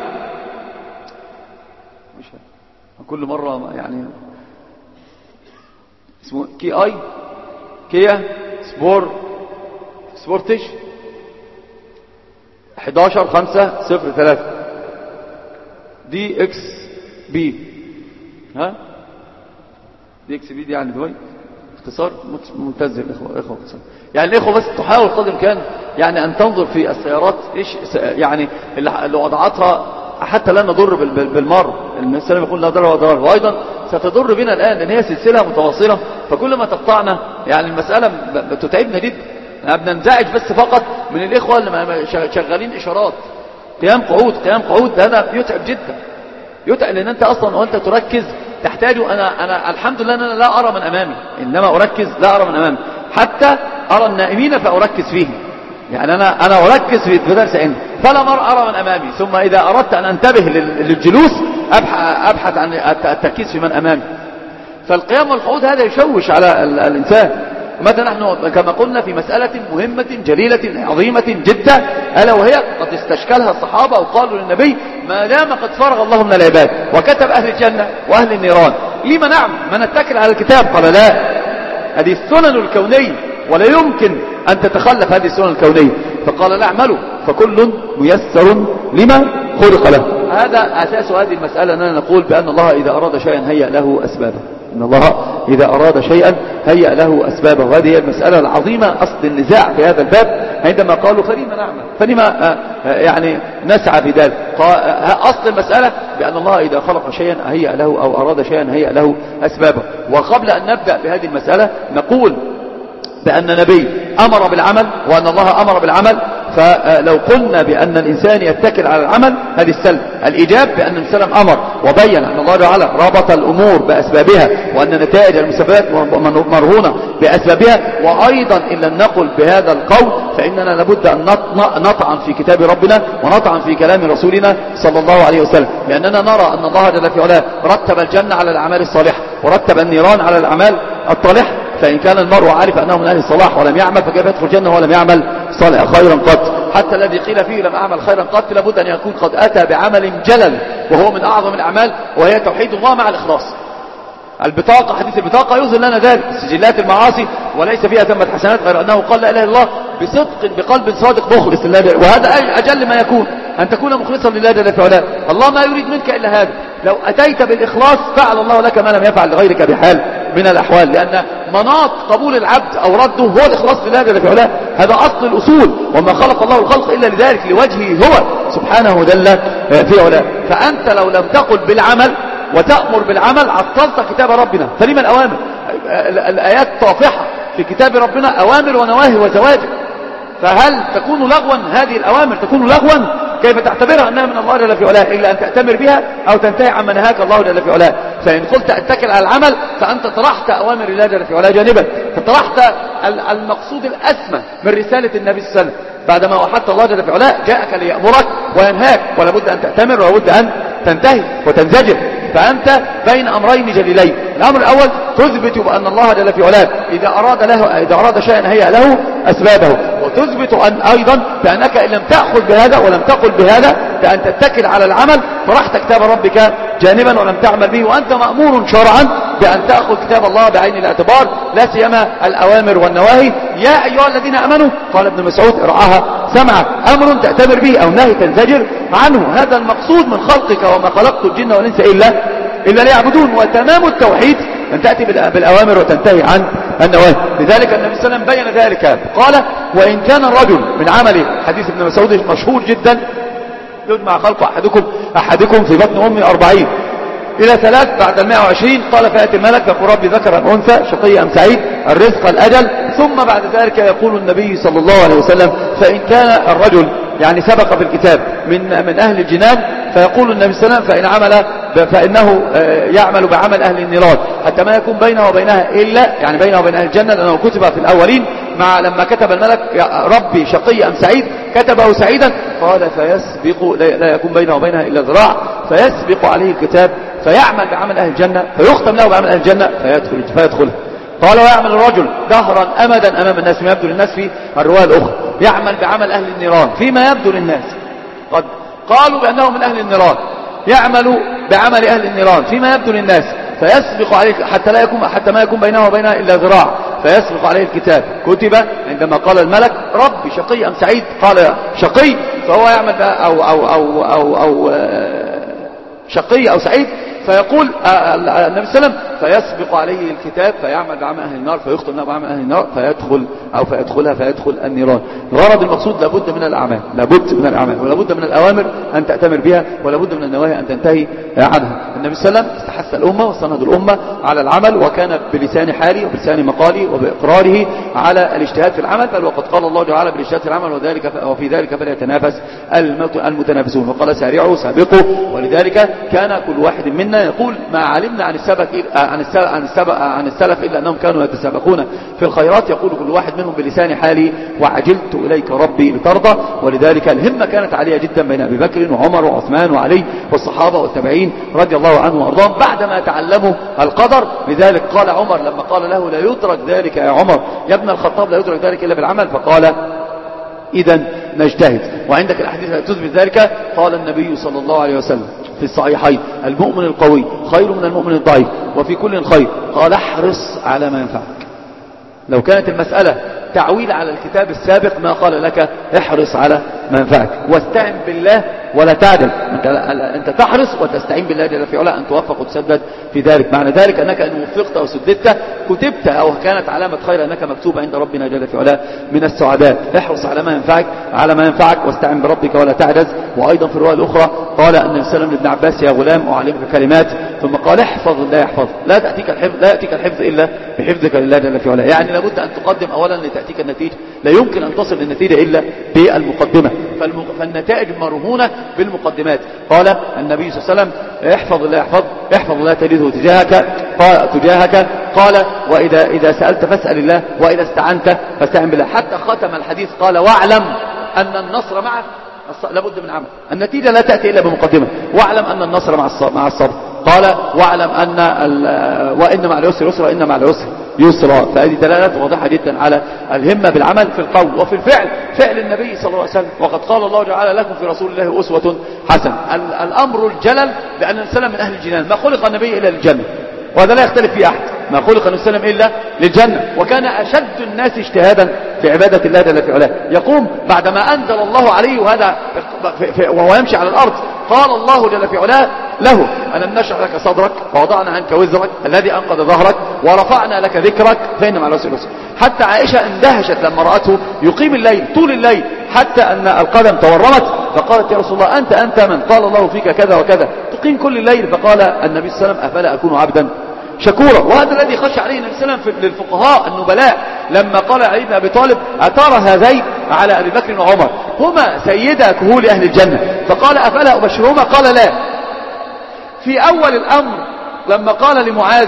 كل مرة يعني اسمه كي اي كيا سبور سبورتش احد عشر خمسة صفر ثلاثة دي اكس بي. ها دي اكس بي دي يعني دبي اختصار ممتاز. الاخوه اخوه اختصار يعني الاخوه بس تحاول قدر الامكان يعني ان تنظر في السيارات ايش يعني اللي وضعتها حتى لا نضر بالمر. السلام يقول لا ضرر ولا ضرر، وايضا ستضر بنا الان لان هي سلسله متواصله، فكل ما تقطعنا يعني المساله بتتعبنا جدا. بننزعج بس فقط من الاخوه اللي شغالين اشارات قيام قعود قيام قعود، هذا يتعب جدا يتعب، لان انت اصلا وانت تركز تحتاج. انا انا الحمد لله ان انا لا ارى من امامي، انما اركز لا ارى من امامي، حتى ارى النائمين فاركز فيهم. يعني انا انا اركز في درس علمي فلا ارى من امامي، ثم اذا اردت ان انتبه للجلوس ابحث عن التركيز في من امامي. فالقيام والقعود هذا يشوش على الانسان. ماذا نحن كما قلنا في مسألة مهمة جليلة عظيمة جدا، ألا وهي قد استشكلها الصحابة وقالوا للنبي ما دام قد فرغ الله من العباد وكتب أهل الجنة وأهل النيران لما نعمل ما نتكل على الكتاب؟ قال لا، هذه السنن الكونية ولا يمكن أن تتخلف هذه السنن الكونية. فقال لا اعملوا فكل ميسر لما خلق له. هذا أساس هذه المسألة، أننا نقول بأن الله إذا أراد شيئا هيأ له أسبابه. إن الله إذا أراد شيئا هيأ له أسبابه. وهذه هي المسألة العظيمة أصل النزاع في هذا الباب، عندما قالوا فلما نعمل فلما يعني نسعى في ذلك. أصل المسألة بأن الله إذا خلق شيئا هيأ له أو أراد شيئا هيأ له أسبابه. وقبل أن نبدأ بهذه المسألة نقول بأن نبي أمر بالعمل وأن الله أمر بالعمل. فلو قلنا بأن الإنسان يتكل على العمل هذه السلب. الإيجاب بأن السلام أمر وبين أن الله تعالى ربط الأمور بأسبابها وأن نتائج المسببات مرهونة بأسبابها. وأيضا إن لم نقل بهذا القول فإننا لابد أن نطعن في كتاب ربنا ونطعن في كلام رسولنا صلى الله عليه وسلم، لأننا نرى أن الله جل في علاه رتب الجنة على الأعمال الصالحة ورتب النيران على الأعمال الطالحة. فإن كان المرء عارف أنه من أهل الصلاح ولم يعمل فكيف يدخل الجنة ولم يعمل صالح خيرا قط؟ حتى الذي قيل فيه لم أعمل خيرا قط لابد أن يكون قد أتى بعمل جلل وهو من أعظم الأعمال وهي توحيد الله مع الإخلاص. البطاقة حديث البطاقة يظهر لنا ذلك، سجلات المعاصي وليس فيها ثمة حسنات غير أنه قال لا إله إلا الله بصدق بقلب صادق مخلص لله. وهذا أجل ما يكون أن تكون مخلصا لله جل في علاه. الله ما يريد منك إلا هذا. لو أتيت بالإخلاص فعل الله لك ما لم يفعل لغيرك بحال من الأحوال، لأن مناط قبول العبد أو رده هو الإخلاص لله جل في علاه. هذا أصل الأصول، وما خلق الله الخلق إلا لذلك لوجهه هو سبحانه جل في علاه. فأنت لو لم تقل بالعمل وتأمر بالعمل عطلت كتاب ربنا. فلما الأوامر؟ الآيات طافحة في كتاب ربنا أوامر ونواهي وزواجر، فهل تكون لغوا؟ هذه الأوامر تكون لغوا؟ كيف تعتبرها أنها من الله جل في علاه إلا أن تأتمر بها أو تنتهي عما نهاك الله جل في علاه. فإن قلت أتكل على العمل فأنت طرحت أوامر الله جل في علاه جانبا، فطرحت المقصود الأسمى من رسالة النبي صلى الله عليه وسلم. بعدما وحدت الله جل في علاه جاءك ليأمرك وينهاك، ولا بد أن تأتمر ولا بد أن تنتهي وتنزجر. فأنت بين أمرين جليلين. الأمر الأول تثبت بأن الله جل في علاه إذا أراد له إذا أراد شيئا هيأ له أسبابه، وتثبت أن أيضا بأنك إن لم تأخذ بهذا ولم تقل بهذا بأن تتكل على العمل طرحت كتاب ربك جانبا ولم تعمل به. وأنت مأمور شرعا بأن تأخذ كتاب الله بعين الاعتبار، لا سيما الأوامر والنواهي. يا أيها الذين آمنوا قال ابن مسعود ارعاها سمعك، أمر تأتمر به أو نهي تنزجر عنه. هذا المقصود من خلقك وما خلقت الجن والإنس إلا إلا ليعبدون. وتمام التوحيد أن تأتي بالأوامر وتنتهي عن النواهي. لذلك النبي صلى الله عليه وسلم بين ذلك قال وإن كان الرجل من عمله، حديث ابن مسعود مشهور جدا، يجمع خلق أحدكم أحدكم في بطن أمي أربعين إلى ثلاث بعد المائة وعشرين قال فيأتي الملك يقول ربي ذكر أم أنثى شقي أم سعيد الرزق الأجل. ثم بعد ذلك يقول النبي صلى الله عليه وسلم فإن كان الرجل يعني سبق في الكتاب من من أهل الجنان فيقول النبي صلى الله عليه وسلم فإن عمل فإنه يعمل بعمل أهل النيران حتى ما يكون بينه وبينها إلا يعني بينه وبين أهل الجنة، لأنه كتب في الأولين مع لما كتب الملك يا ربي شقي أم سعيد كتبه سعيدا. قال فيسبق لا يكون بينه وبينها إلا ذراع فيسبق عليه الكتاب فيعمل بعمل أهل الجنة فيختم له بعمل أهل الجنة فيدخل فيدخل. قال ويعمل الرجل دهرا أمدا أمام الناس فيما يبدو للناس في الرواية الأخرى يعمل بعمل أهل النيران فيما يبدو للناس. قد قالوا بأنه من أهل النيران يعمل بعمل أهل النيران فيما يبدو للناس فيسبق عليه حتى لا يكون حتى ما يكون بينه وبينها إلا ذراع فيسبق عليه الكتاب. كتب عندما قال الملك ربي شقي أم سعيد قال شقي فهو يعمل أو أو أو أو, أو شقي أو سعيد فيقول النبي صلى الله عليه وسلم فيسبق عليه الكتاب فيعمل بعمل أهل النار فيختم له بعمل أهل النار فيدخل أو فيدخلها فيدخل النيران. الغرض المقصود لابد من الأعمال، لابد من الأعمال ولابد من الأوامر أن تأتمر بها ولابد من النواهي أن تنتهي عنها. النبي صلى الله عليه وسلم استحث الأمة واستند الأمة على العمل، وكان بلسان حالي وبلسان مقالي وبإقراره على الاجتهاد في العمل، بل وقد قال الله تعالى بالاجتهاد في العمل وذلك وفي ذلك فليتنافس المتنافسون، وقال سارعوا سابقوا. ولذلك كان كل واحد منا يقول ما علمنا عن السبق عن السبق عن السبق عن السلف إلا أنهم كانوا يتسابقون في الخيرات. يقول كل واحد منهم بلسان حالي وعجلت إليك ربي لترضى. ولذلك الهمة كانت عالية جدا بين أبي بكر وعمر وعثمان وعلي والصحابة والتابعين رضي الله عنهم وأرضاهم بعدما تعلموا القدر. لذلك قال عمر لما قال له لا يدرك ذلك يا عمر يا ابن الخطاب لا يدرك ذلك إلا بالعمل، فقال إذن نجتهد. وعندك الأحاديث التي تثبت ذلك. قال النبي صلى الله عليه وسلم في الصحيحين المؤمن القوي خير من المؤمن الضعيف وفي كل خير. قال احرص على ما ينفعك. لو كانت المسألة تعويل على الكتاب السابق ما قال لك احرص على ما ينفعك واستعن بالله ولا تعدل. انت, انت تحرص وتستعين بالله جل في علاه ان توفق وتسدد في ذلك. معنى ذلك انك ان وفقت وسددت كتبت او كانت علامة خير انك مكتوب عند ربنا جل في علاه من السعداء. احرص على ما ينفعك على ما ينفعك واستعن بربك ولا تعجز. وايضا في الرواية الاخرى قال النبي صلى الله عليه وسلم لابن عباس يا غلام اعلمك كلمات ثم قال احفظ الله يحفظ. لا تأتيك الحفظ لا يأتيك الحفظ الا بحفظك لله جل في علاه. يعني لابد ان تقدم اولا لتأتيك النتيجة. لا يمكن ان تصل للنتيجة الا بالمقدمة. فالنتائج مرهونة بالمقدمات. قال النبي صلى الله عليه وسلم احفظ الله يحفظ احفظ الله تجده تجاهك قال تجاهك قال وإذا إذا سألت فاسأل الله وإذا استعنت فاستعن بالله. حتى ختم الحديث قال واعلم أن النصر معك. لابد من عمل. النتيجة لا تأتي إلا بمقدمة. واعلم أن النصر مع الصبر. قال واعلم أن وإن مع العسر يسرا وإن مع العسر يسرا. فهذه دلالات واضحة جدا على الهمة بالعمل في القول وفي الفعل. فعل النبي صلى الله عليه وسلم وقد قال الله تعالى لكم في رسول الله أسوة حسنة. الأمر الجلل بأن النبي صلى الله عليه وسلم من أهل الجنان. ما خلق النبي إلا للجنة وهذا لا يختلف فيه أحد. ما خلق النبي صلى الله عليه وسلم إلا للجنة. وكان أشد الناس اجتهادا في عبادة الله جل في علاه. يقوم بعدما أنزل الله عليه وهذا وهو يمشي على الأرض قال الله جل في علاه له ألم نشرح لك صدرك ووضعنا عنك وزرك الذي أنقذ ظهرك ورفعنا لك ذكرك فإن مع العسر يسرا. حتى عائشة اندهشت لما رأته يقيم الليل طول الليل حتى أن القدم تورمت فقالت يا رسول الله أنت أنت من قال الله فيك كذا وكذا تقيم كل الليل. فقال النبي صلى الله عليه وسلم أفلا أكون عبدا شكورا. وهذا الذي خشى عليه النبي صلى الله عليه وسلم للفقهاء النبلاء لما قال علي بن أبي طالب أترى هذين على أبي بكر وعمر هما سيدا كهول أهل الجنة فقال أفلا أبشرهما قال لا. في أول الأمر لما قال لمعاذ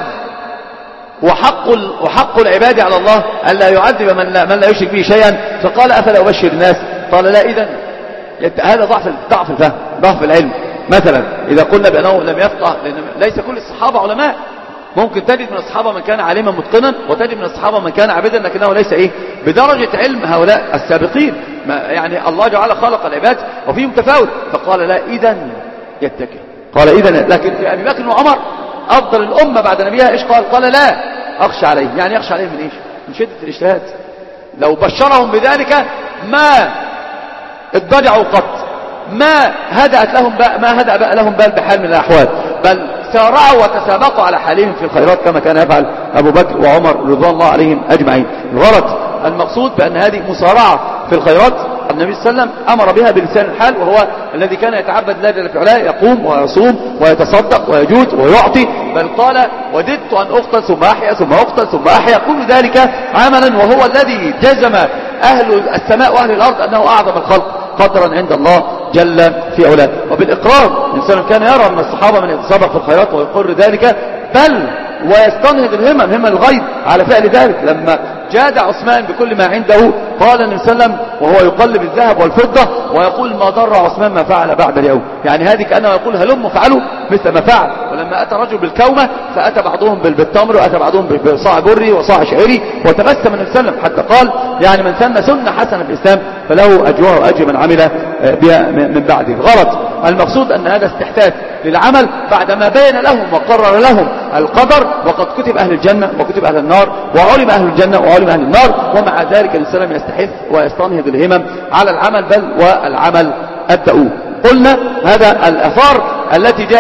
وحق, وحق العباد على الله ألا يعذب من لا, من لا يشرك به شيئا فقال أفلا أبشر الناس قال لا. إذن هذا ضعف ضعف الفهم ضعف العلم. مثلا إذا قلنا بأنه لم يفقه لأن ليس كل الصحابة علماء. ممكن تجد من الصحابة من كان عالما متقنا وتجد من الصحابة من كان عابدا لكنه ليس إيه بدرجة علم هؤلاء السابقين. ما يعني الله تعالى خلق العباد وفيهم تفاوت. فقال لا إذن يتكل قال إذن. لكن في أبي بكر وعمر أفضل الأمة بعد نبيها إيش قال قال لا أخشى عليه. يعني أخشى عليه من إيش من شدة الاجتهاد. لو بشرهم بذلك ما اضطجعوا قط ما هدأت لهم ما هدأ لهم بال بحال من الأحوال بل سارعوا وتسابقوا على حالهم في الخيرات كما كان يفعل أبو بكر وعمر رضوان الله عليهم أجمعين. الغرض المقصود بأن هذه مسارعة في الخيرات النبي صلى الله عليه وسلم أمر بها بلسان الحال وهو الذي كان يتعبد الله جل في علاه يقوم ويصوم ويتصدق ويجود ويعطي. بل قال وددت أن أقتل ثم أحيا ثم أقتل ثم أحيا. كل ذلك عملا وهو الذي جزم أهل السماء وأهل الأرض أنه أعظم الخلق قدرا عند الله جل في علاه. وبالإقرار الإنسان كان يرى من الصحابة من يتسابق في الخيرات ويقر ذلك بل ويستنهض الهمم همم الغيب على فعل ذلك. لما جاد عثمان بكل ما عنده قال النبي صلى الله عليه وسلم وهو يقلب الذهب والفضة ويقول ما ضر عثمان ما فعل بعد اليوم. يعني هذه كأنه يقول هلم فعلوا مثل ما فعل. ولما أتى رجل بالكومة فأتى بعضهم بالتمر وأتى بعضهم بصاع بري وصاع شعيري وتبسم النبي صلى الله عليه وسلم حتى قال يعني من سن سنة حسنة في الإسلام فله أجرها وأجر من عمل بها من بعده. الغرض المقصود أن هذا استحداث للعمل بعدما بين لهم وقرر لهم القدر وقد كتب أهل الجنة وكتب أهل النار وعلم أهل الجنة وعلم أهل النار. ومع ذلك الإنسان يستحث ويستنهض الهمم على العمل بل والعمل الدؤوب. قلنا هذا الآثار التي جاءت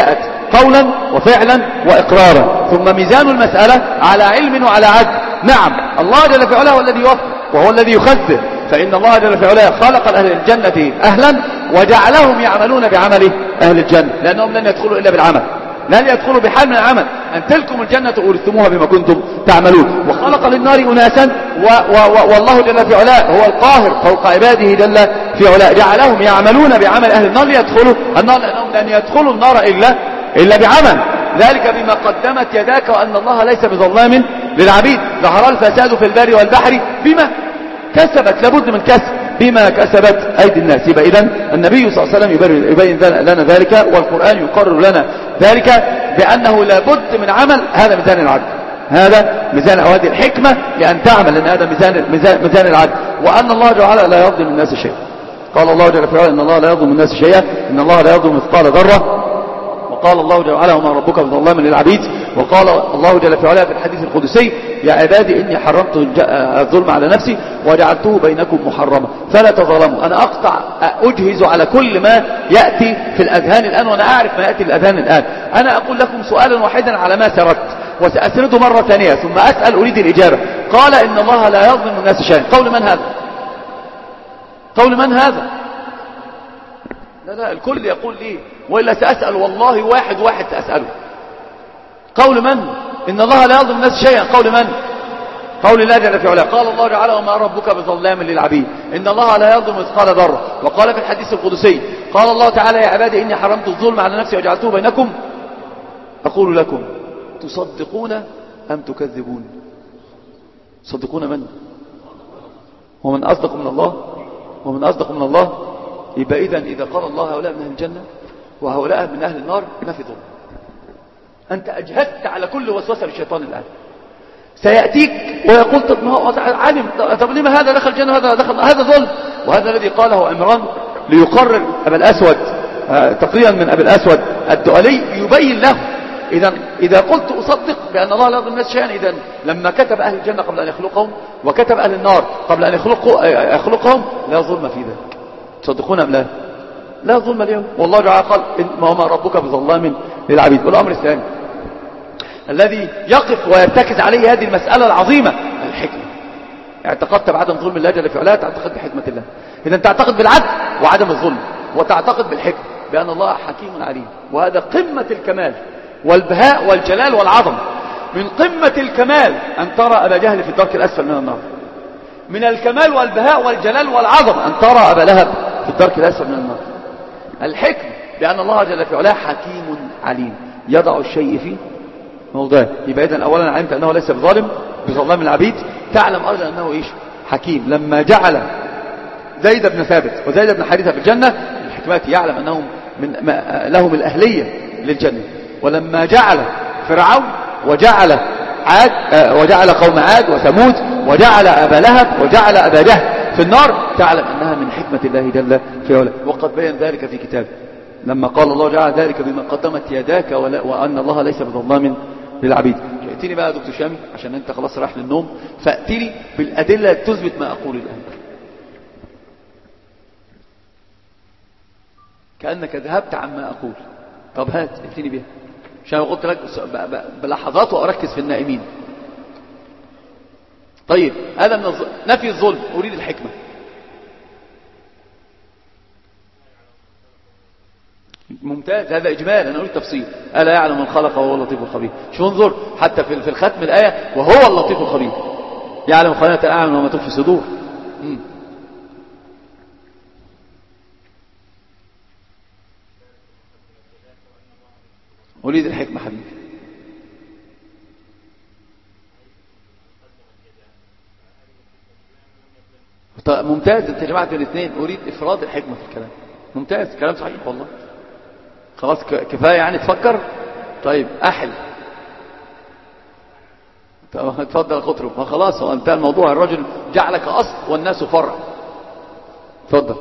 قولا وفعلا وإقرارا. ثم ميزان المسألة على علم وعلى عدل. نعم الله جل في علاه هو الذي يوفق وهو الذي يخذل، فإن الله جل في علاه خلق أهل الجنة أهلا وجعلهم يعملون بعمل أهل الجنة، لأنهم لن يدخلوا إلا بالعمل، لن يدخلوا بحال من العمل. أن تلكم الجنة أورثتموها بما كنتم تعملون. وخلق للنار أناسا و و و والله جل في علاه هو القاهر فوق عباده جل في علاه، جعلهم يعملون بعمل أهل النار ليدخلوا النار، لأنهم لن يدخلوا النار إلا إلا بعمل. ذلك بما قدمت يداك وأن الله ليس بظلام للعبيد. ظهر الفساد في البر والبحر بما كسبت، لابد من كسب، بما كسبت أيدي الناس. يبقى إذن النبي صلى الله عليه وسلم يبين لنا ذلك، والقرآن يقرر لنا ذلك بأنه لابد من عمل. هذا ميزان العدل، هذا ميزان أوادي الحكمة لأن تعمل، لأن هذا ميزان, ميزان, ميزان العدل. وأن الله جل لا يظلم الناس شيئا. قال الله جل وعلا إن الله لا يظلم الناس شيئا، إن الله لا يظلم مثقال ذرة. وقال الله جل وعلا وما ربك بظلام للعبيد. وقال الله جل وعلا في الحديث القدسي يا عبادي إني حرمت الظلم على نفسي وجعلته بينكم محرما فلا تظلموا. أنا أقطع أجهز على كل ما يأتي في الأذهان الآن، وأنا أعرف ما يأتي في الأذهان الآن. أنا أقول لكم سؤالا واحدا على ما سردت، وسأسرده مرة ثانية ثم أسأل أريد الإجابة. قال إن الله لا يظلم الناس شيئا، قول من هذا؟ قول من هذا؟ لا لا الكل يقول لي، وإلا سأسأل والله واحد واحد سأسأله. قول من؟ إن الله لا يظلم الناس شيئا، قول من؟ قول الله جل في علاه. قال الله تعالى وما ربك بظلام للعبيد، إن الله لا يظلم مثقال ذرة. وقال في الحديث القدسي قال الله تعالى يا عبادي إني حرمت الظلم على نفسي وجعلته بينكم أقول لكم تصدقون أم تكذبون؟ تصدقون من؟ ومن أصدق من الله؟ ومن أصدق من الله؟ يبقى إذن إذا قال الله هؤلاء من أهل الجنة وهؤلاء من أهل النار ما في ظلم. أنت أجهدت على كل وسوسة للشيطان الآن. سيأتيك ويقول طب ما هو علم، طب لما هذا دخل الجنة وهذا دخل، هذا ظلم. وهذا الذي قاله عمران ليقرر أبا الأسود آه تقريبا من أبي الأسود الدؤلي يبين له إذا إذا قلت أصدق بأن الله لا يظلم الناس شيئا، إذا لما كتب أهل الجنة قبل أن يخلقهم وكتب أهل النار قبل أن يخلقهم لا ظلم في ذلك. تصدقون أم لا؟ لا ظلم اليوم. والله تعالى قال وما ربك بظلام للعبيد. والأمر الثاني الذي يقف ويرتكز عليه هذه المسألة العظيمة الحكمة. اعتقدت بعدم ظلم الله جل في علاه، تعتقد بحكمة الله. إذا تعتقد بالعدل وعدم الظلم، وتعتقد بالحكمة بأن الله حكيم عليم. وهذا قمة الكمال والبهاء والجلال والعظم. من قمة الكمال أن ترى أبا جهل في الدرك الأسفل من النار. من الكمال والبهاء والجلال والعظم أن ترى أبا لهب في الدرك الأسفل من النار. الحكمة بأن الله جل في علاه حكيم عليم يضع الشيء في موضعه. يبقى إذن أولا علمت أنه ليس بظالم بظلام العبيد، تعلم أيضا أنه إيش؟ حكيم. لما جعل زيد بن ثابت وزيد بن حارثة في الجنة الحكمات يعلم أنهم من لهم الأهلية للجنة. ولما جعل فرعون وجعل عاد وجعل قوم عاد وثمود وجعل أبا لهب وجعل أبا جهل في النار تعلم أنها من حكمة الله جل في علاه. وقد بين ذلك في كتابه لما قال الله جعل ذلك بما قدمت يداك وأن الله ليس بظلام للعبيد. ائتني بقى يا دكتور شامي عشان انت خلاص رايح للنوم، فأتني بالأدلة تثبت ما أقول الآن. كأنك ذهبت عما أقول. طب هات ائتني بها عشان قلت لك بلحظات وأركز في النائمين. طيب هذا من الظلم. نفي الظلم أريد الحكمة. ممتاز، هذا إجمال، أنا أريد تفصيل. ألا يعلم من خلق وهو اللطيف الخبير. شو انظر حتى في الختم الآية وهو اللطيف الخبير يعلم خائنة الأعين وما تخفي الصدور. مم. أريد الحكمة حبيبي. طيب ممتاز، انت جمعت بين الاثنين. أريد إفراد الحكمة في الكلام. ممتاز، كلام صحيح والله. خلاص كفاية يعني تفكر. طيب أحل. اتفضل خطرب. خلاص هو انتهى الموضوع. الرجل جعلك أصل والناس فرع. اتفضل.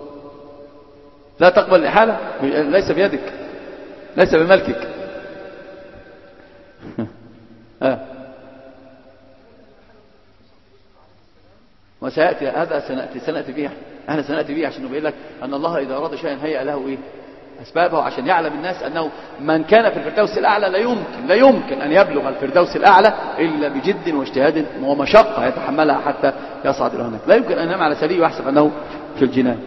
لا تقبل الإحالة، ليس بيدك، ليس بملكك. ها وسيأتي هذا سنأتي سنأتي به احنا سنأتي به عشان نبين لك أن الله إذا أراد شيئا هيأ له إيه أسبابه عشان يعلم الناس أنه من كان في الفردوس الأعلى لا يمكن لا يمكن أن يبلغ الفردوس الأعلى إلا بجد واجتهاد ومشقة يتحملها حتى يصعد إلى هناك. لا يمكن أن ينام على سرير ويحسب أنه في الجنان.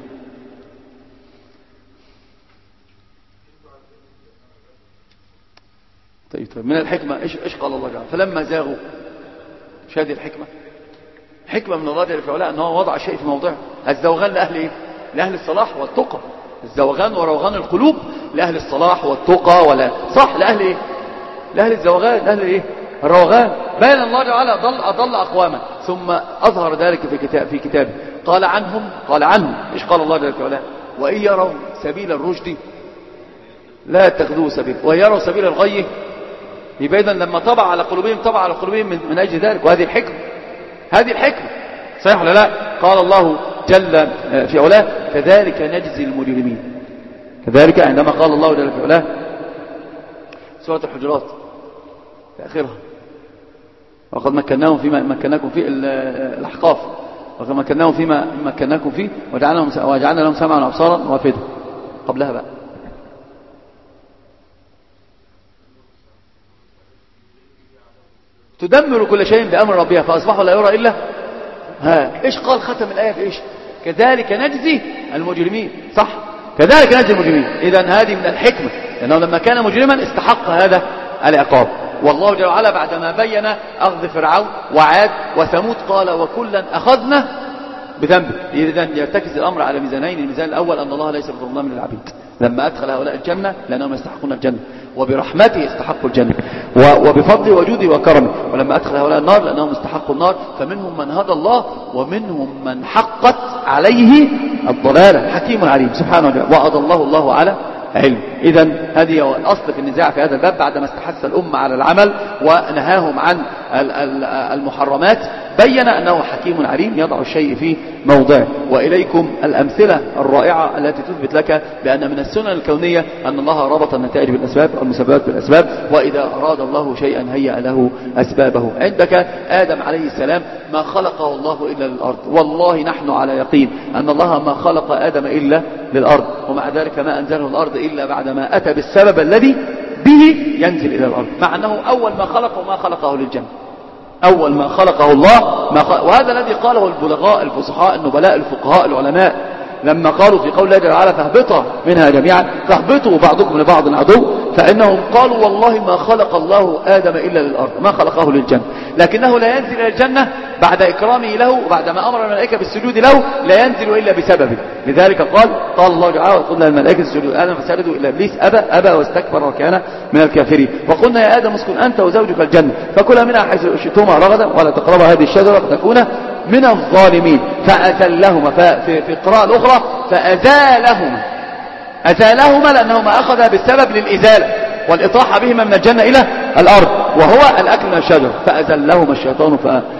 طيب طيب من الحكمة إيش إيش قال الله تعالى فلما زاغوا؟ مش هذه الحكمة؟ حكمة من الله جل في علاه أنه وضع شيء في موضعه. الزوغان لأهل إيه؟ لأهل الصلاح والتقى. الزوغان وروغان القلوب لأهل الصلاح والتقى ولا صح لأهل إيه؟ لأهل الزوغان لأهل إيه؟ الروغان. بين الله تعالى ضل أضل أقواما ثم أظهر ذلك في كتاب في كتابه. قال عنهم قال عنهم إيش قال الله جل في علاه؟ وإن يروا سبيل الرشد لا يتخذوه سبيل وإن يروا سبيل الغي. يبقى إذن لما طبع على قلوبهم طبع على قلوبهم من, من أجل ذلك. وهذه الحكمة هذه الحكمة صحيح ولا لا؟ قال الله جل في علاه كذلك نجزي المجرمين. كذلك عندما قال الله جل في علاه سورة الحجرات في آخرها وقد مكناهم فيما مكناكم فيه الأحقاف وقد مكناهم فيما مكناكم فيه وجعلنا وجعلنا لهم سمعا وأبصارا وأفئدة. قبلها بقى تدمر كل شيء بأمر ربها فأصبحوا لا يرى إلا ها. إيش قال ختم الآية في إيش؟ كذلك نجزي المجرمين. صح كذلك نجزي المجرمين. إذن هذه من الحكمة لأنه لما كان مجرما استحق هذا العقاب. والله جل وعلا بعدما بين أخذ فرعون وعاد وثمود قال وكلا أخذنا بذنبه. إذن يرتكز الأمر على ميزانين. الميزان الأول أن الله ليس بظلام للعبيد لما أدخل هؤلاء الجنة لأنهم يستحقون الجنة وبرحمته يستحقوا الجنة وبفضل وجوده وكرمه. ولما أدخل هؤلاء النار لأنهم استحقوا النار فمنهم من هدى الله ومنهم من حقت عليه الضلالة. حكيم عليم سبحانه وتعالى وأضله الله على علم. إذن هذه هو الأصل في النزاع في هذا الباب بعدما استحث الأمة على العمل ونهاهم عن المحرمات بين أنه حكيم عليم يضع الشيء في موضعه. وإليكم الأمثلة الرائعة التي تثبت لك بأن من السنن الكونية أن الله ربط النتائج بالأسباب والمسببات بالأسباب وإذا أراد الله شيئا هيأ له أسبابه. عندك آدم عليه السلام ما خلقه الله إلا للأرض. والله نحن على يقين أن الله ما خلق آدم إلا للأرض ومع ذلك ما أنزله الأرض إلا بعدما أتى بالسبب الذي به ينزل إلى الأرض مع أنه أول ما خلقه ما خلقه للجنة. أول ما خلقه الله ما خلق. وهذا الذي قاله البلغاء الفصحاء النبلاء الفقهاء العلماء لما قالوا في قول الله تعالى فاهبطوا منها جميعا فاهبطوا بعضكم لبعض عدو فإنهم قالوا والله ما خلق الله آدم إلا للأرض ما خلقه للجنة لكنه لا ينزل إلى الجنة بعد إكرامه له وبعدما أمر الملائكة بالسجود له لا ينزل إلا بسببه. لذلك قال قال الله تعالى وقلنا للملائكة اسجدوا آدم فسجدوا إلا إبليس أبى أبى واستكبر وكان من الكافرين. وقلنا يا آدم اسكن أنت وزوجك الجنة فكلا منها حيث شئتما رغدا ولا تقربا هذه الشجرة فتكونا من الظالمين فأزلهما في, في القراءة الأخرى فأزالهما أزالهما لأنهما أخذ بالسبب للإزالة والإطاحة بهما من الجنة إلى الأرض وهو الأكل من الشجر فأزلهما الشيطان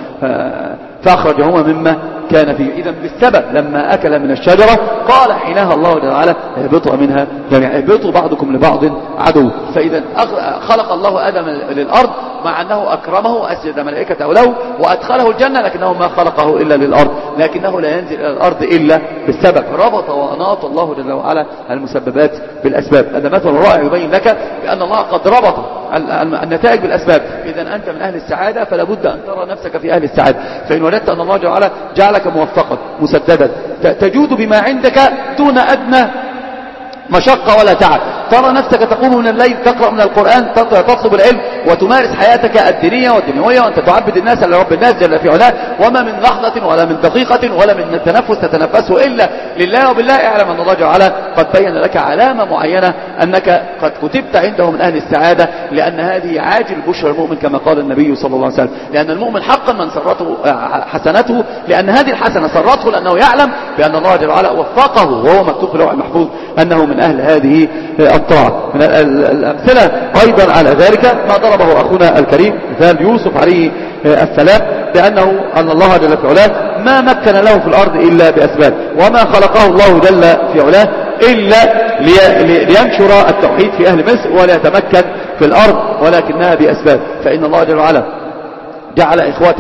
فأخرجهما مما كان فيه. إذن بالسبب لما أكل من الشجرة قال حينها الله تعالى اهبطوا منها جميعا اهبطوا بعضكم لبعض عدو. فإذا خلق الله آدم للأرض مع أنه أكرمه وأسجد ملائكته له وأدخله الجنة لكنه ما خلقه إلا للأرض لكنه لا ينزل إلى الأرض إلا بالسبب. ربط وأناط الله جل وعلا المسببات بالأسباب. هذا مثل رائع يبين لك بأن الله قد ربط النتائج بالأسباب. إذا أنت من أهل السعادة فلا بد أن ترى نفسك في أهل السعادة. فإن وجدت أن الله جل وعلا جعلك موفقا مسددا تجود بما عندك دون أدنى مشقة ولا تعب ترى نفسك تقوم من الليل تقرأ من القرآن تطلب العلم وتمارس حياتك الدينية والدنيوية وأنت تعبد الناس لرب الناس جل في علاه وما من لحظة ولا من دقيقة ولا من تنفس تتنفسه إلا لله وبالله. اعلم أن الله جل وعلا قد بين لك علامة معينة أنك قد كتبت عنده من أهل السعادة لأن هذه عاجل بشرى المؤمن كما قال النبي صلى الله عليه وسلم. لأن المؤمن حقا من سرته حسنته لأن هذه الحسنة سرته لأنه يعلم بأن الله جل وعلا وفقه وهو مكتوب في اللوح المحفوظ أنه من أهل هذه الطاعة. من الأمثلة أيضا على ذلك ما ضربه أخونا الكريم مثال يوسف عليه السلام بأنه أن الله جل في علاه ما مكن له في الأرض إلا بأسباب وما خلقه الله جل في علاه إلا لينشر التوحيد في أهل مصر ولا يتمكن في الأرض ولكنها بأسباب. فإن الله جل وعلا جعل إخوته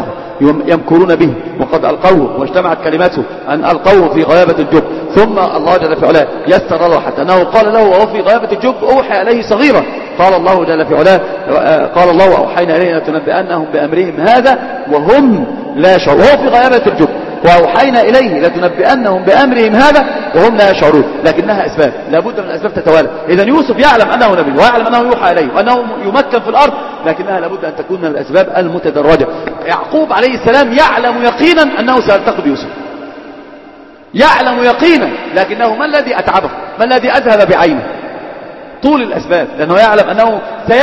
يمكرون به وقد ألقوه واجتمعت كلمته أن ألقوه في غيابة الجب، ثم الله جل في علاه يسر له حتى أنه قال له وهو في غيابة الجب أوحى عليه صغيرا، قال الله جل في علاه قال الله وأوحينا إليه لتنبئنهم بأمرهم هذا وهم لا يشعرون، وهو في غيابة الجب وأوحينا إليه لتنبئنهم بأمرهم هذا وهم لا يشعرون، لكنها أسباب لابد من الأسباب تتوالى. إذن يوسف يعلم أنه نبي ويعلم أنه يوحى إليه وأنه يمكن في الأرض، لكنها لابد أن تكون من الأسباب المتدرجة. يعقوب عليه السلام يعلم يقينا أنه سيلتقي بيوسف، يعلم يقينا، لكنه ما الذي أتعبه؟ ما الذي أذهب بعينه؟ طول الأسباب، لأنه يعلم أنه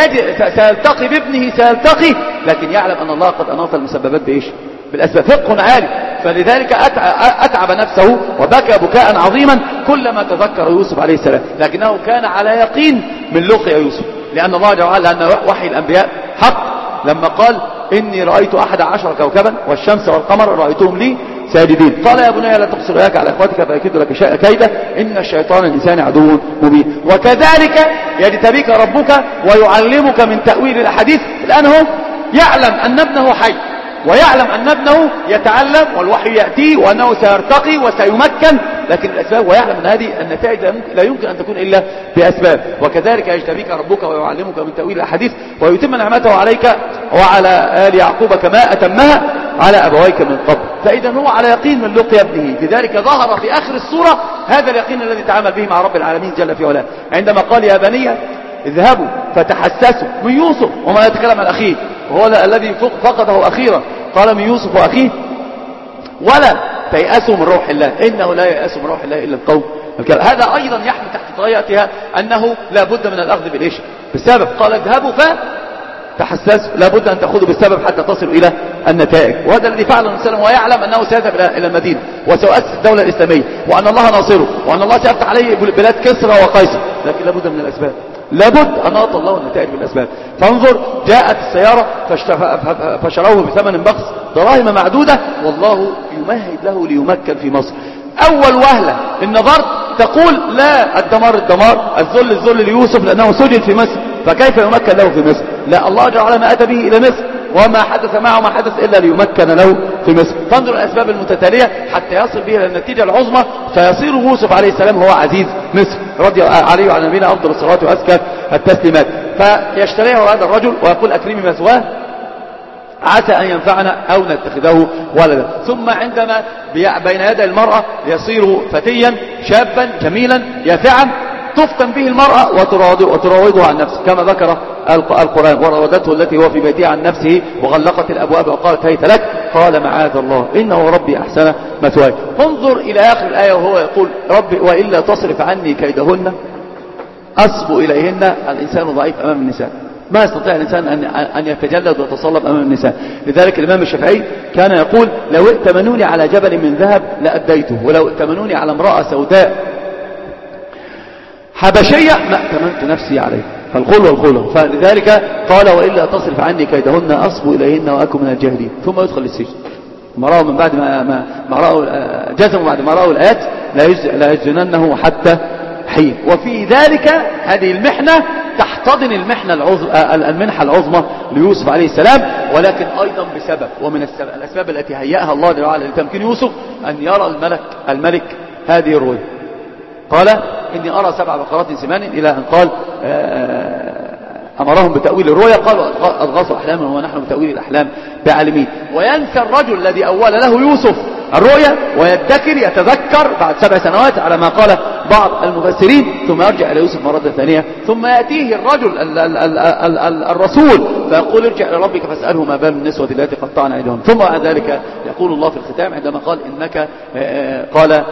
سيلتقي بابنه سيلتقي، لكن يعلم أن الله قد أناط المسببات بإيش؟ بالأسباب. فقه عالي، فلذلك أتعب نفسه وبكى بكاء عظيما كلما تذكر يوسف عليه السلام، لكنه كان على يقين من لقيا يوسف، لأن الله جل وعلا أن وحي الأنبياء حق، لما قال إني رأيت أحد عشر كوكبا والشمس والقمر رأيتهم لي ساجدين، قال يا بني لا تقصر رأيك على أخواتك فيكيد لك كيدا إن الشيطان الإنسان عدو مبين. وكذلك يجتبيك ربك ويعلمك من تأويل الأحاديث، الآن هو يعلم أن ابنه حي ويعلم أن ابنه يتعلم والوحي يأتيه وأنه سيرتقي وسيمكن، لكن الأسباب، ويعلم أن هذه النتائج لا يمكن أن تكون إلا بأسباب. وكذلك يجتبيك ربك ويعلمك من تأويل الأحاديث ويتم نعمته عليك وعلى آل يعقوب كما أتمها على أبويك من قبل. فإذا هو على يقين من لقيا ابنه، لذلك ظهر في آخر السورة هذا اليقين الذي تعامل به مع رب العالمين جل في علاه، عندما قال يا بني اذهبوا فتحسسوا من يوسف، وما يتكلم عن أخيه وهو الذي فقده أخيرا، قال من يوسف وأخيه ولا تيأسوا من روح الله إنه لا ييأس من روح الله إلا القوم الكافرون. هذا أيضا يحمل تحت طريقتها أنه لا بد من الأخذ بالإيش؟ بالسبب. قال اذهبوا فتحسسوا، لا بد أن تأخذوا بالسبب حتى تصلوا إلى النتائج، وهذا الذي فعله النبي صلى الله عليه وسلم، ويعلم أنه سيذهب إلى المدينة وسيؤسس الدولة الإسلامية وأن الله ناصره وأن الله سيفتح عليه بلاد كسرى وقيصر، لكن لا بد من الأسباب، لابد أناط الله النتائج بالأسباب. فانظر جاءت السيارة فشروه بثمن بخس دراهم معدودة والله يمهد له ليمكن في مصر. أول وهلة إن نظرت تقول لا الدمار الدمار الذل الذل ليوسف لأنه سجن في مصر، فكيف يمكن له في مصر؟ لا، الله جل وعلا ما أتى به إلى مصر وما حدث معه ما حدث إلا ليمكن له في مصر. فانظر الأسباب المتتالية حتى يصل به إلى النتيجة العظمى، فيصير يوسف عليه السلام هو عزيز مصر رضي عليه وعلى نبينا أفضل الصلاة وأزكى التسليمات. فيشتريه هذا الرجل ويقول أكرمي مثواه عسى أن ينفعنا أو نتخذه ولدا. ثم عندما بين يدي المرأة يصير فتيا شابا جميلا يافعا، تفتن به المرأة وتراوده عن نفسه كما ذكر القرآن، وراودته التي هو في بيتها عن نفسه وغلقت الأبواب وقالت هيت لك، قال معاذ الله إنه ربي أحسن مثواي. فانظر إلى آخر الآية وهو يقول ربي وإلا تصرف عني كيدهن أصب إليهن. الإنسان ضعيف أمام النساء، ما يستطيع الإنسان أن يتجلد ويتصلب أمام النساء. لذلك الإمام الشافعي كان يقول لو ائتمنوني على جبل من ذهب لأديته، ولو ائتمنوني على امرأة سوداء حبشية ما ائتمنت نفسي عليه، فالخلو والخلو. فلذلك قال وإلا تصرف عني كيدهن أصب إليهن وأكن من الجاهلين، ثم يدخل السجن. ما رأوا من بعد ما, ما, ما رأوا جزموا بعد ما رأوا الآيات لا يسجننه حتى حين. وفي ذلك هذه المحنة تحتضن المحنة العظم المنحة العظمى ليوسف عليه السلام، ولكن أيضا بسبب، ومن السبب الأسباب التي هيأها الله تعالى لتمكين يوسف أن يرى الملك الملك هذه الرؤيا. قال إني أرى سبع بقرات سمان، إلى أن قال أمرهم بتأويل الرؤيا، قالوا أضغاثوا أحلاما ونحن بتأويل الأحلام بعالمين. وينسى الرجل الذي أول له يوسف الرؤيا ويدكر يتذكر بعد سبع سنوات على ما قال بعض المفسرين، ثم يرجع إلى يوسف مرة ثانية، ثم يأتيه الرجل ال ال ال ال ال الرسول فيقول ارجع إلى ربك فاسأله ما بال النسوة التي قطعن أيديهن. ثم بعد ذلك يقول الله في الختام عندما قال إنك قال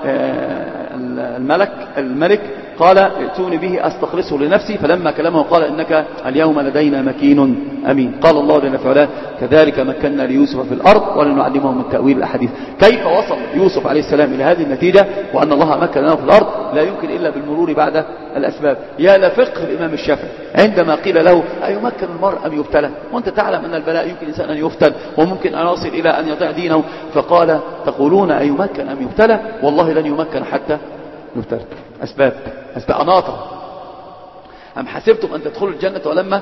الملك الملك قال ائتوني به أستخلصه لنفسي، فلما كلمه قال إنك اليوم لدينا مكين أمين. قال الله جل في علاه كذلك مكنا ليوسف في الأرض ولنعلمه من تأويل الأحاديث. كيف وصل يوسف عليه السلام إلى هذه النتيجة وأن الله مكن له في الأرض؟ لا يمكن إلا بالمرور بعد الأسباب. يا لفقه الإمام الشافعي عندما قيل له أيمكن المرء أم يبتلى، وأنت تعلم أن البلاء يمكن إنسان أن يفتن وممكن أن يصل إلى أن يضيع دينه، فقال تقولون أيمكن أم يبتلى، والله لن يمكن حتى يبتلى. أسباب أسباب أناطة. أم حسبتم أن تدخلوا الجنة ولما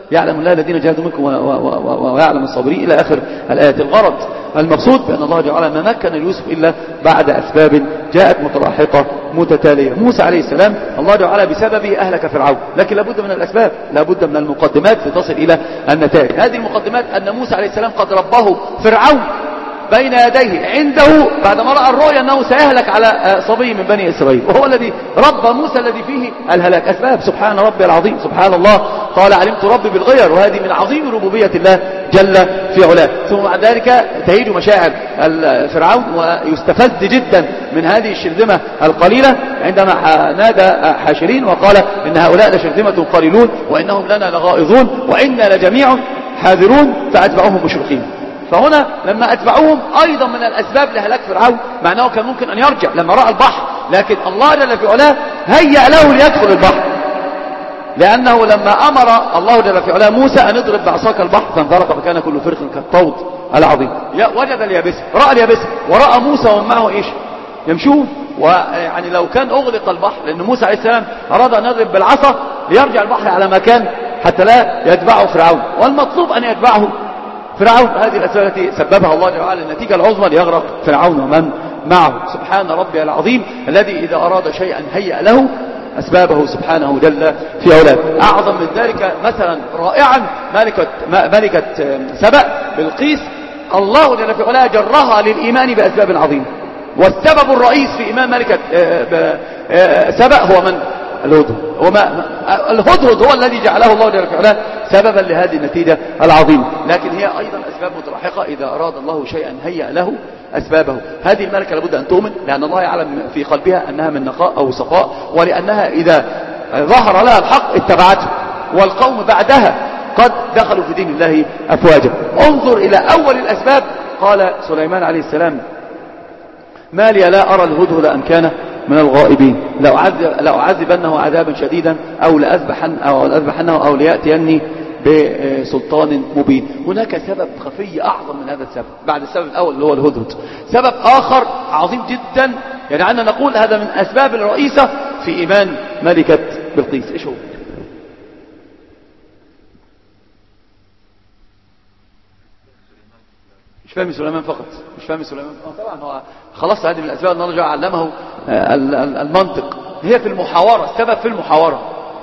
يعلم الله الذين جاهدوا منكم ويعلم الصابرين إلى آخر الآيات. الغرض المقصود بأن الله تعالى ما مكن ليوسف إلا بعد أسباب جاءت متلاحقة متتالية. موسى عليه السلام الله تعالى بسببه أهلك فرعون، لكن لابد من الأسباب، لابد من المقدمات لتصل إلى النتائج. هذه المقدمات أن موسى عليه السلام قد رباه فرعون بين يديه عنده بعدما رأى الرؤيا أنه سيهلك على صبي من بني إسرائيل، وهو الذي ربى موسى الذي فيه الهلاك. أسباب، سبحان ربي العظيم، سبحان الله، قال علمت ربي بالغير، وهذه من عظيم ربوبية الله جل في علاه. ثم بعد ذلك تهيج مشاعر فرعون ويستفز جدا من هذه الشرذمة القليلة عندما نادى حاشرين وقال إن هؤلاء لشرذمة قليلون وإنهم لنا لغائظون وإنا لجميع حاذرون فأتبعوهم مشرقين. فهنا لما أتبعوهم أيضا من الأسباب لهلاك فرعون، مع أنه كان ممكن أن يرجع لما رأى البحر، لكن الله جل في علاه هيأ له ليدخل البحر، لأنه لما أمر الله جل في علاه موسى أن اضرب بعصاك البحر فانفرق فكان كل فرق كالطود العظيم. وجد اليابسة، رأى اليابسة ورأى موسى ومن معه إيش يمشون. ويعني لو كان أغلق البحر، لأن موسى عليه السلام أراد أن يضرب بالعصا ليرجع البحر على مكان حتى لا يتبعه فرعون، والمطلوب أن يتبعه فرعون. هذه الأسباب التي سببها الله تعالى النتيجة العظمى ليغرق فرعون ومن معه. سبحان ربي العظيم الذي إذا أراد شيئا هيأ له أسبابه سبحانه جل في علاه. أعظم من ذلك مثلا رائعا ملكة, ملكة سبأ بلقيس، الله جل في علاه جرها للإيمان بأسباب عظيمة، والسبب الرئيس في إيمان ملكة سبأ هو من؟ الهدهد. وما الهدهد هو الذي جعله الله جل في علاه سببا لهذه النتيجة العظيمة. لكن هي أيضا أسباب متلاحقة، إذا أراد الله شيئا هيأ له أسبابه. هذه الملكة لابد أن تؤمن، لأن الله يعلم في قلبها أنها من نقاء أو صفاء، ولأنها إذا ظهر لها الحق اتبعته، والقوم بعدها قد دخلوا في دين الله أفواجا. انظر إلى أول الأسباب. قال سليمان عليه السلام ما لي لا أرى الهدهد أم كان من الغائبين، لأعذبنه عذابا شديدا أو لأذبحن أو لأذبحنه أو ليأتيني بسلطان مبين. هناك سبب خفي أعظم من هذا السبب بعد السبب الأول اللي هو الهدهد. سبب آخر عظيم جدا، يعني أننا نقول هذا من أسباب الرئيسة في إيمان ملكة بلقيس. إيش هو؟ مش فاهم سليمان فقط، مش فاهم سليمان آه طبعا هو خلاص هذه من الأسباب أن الله علمه المنطق. هي في المحاورة، السبب في المحاورة.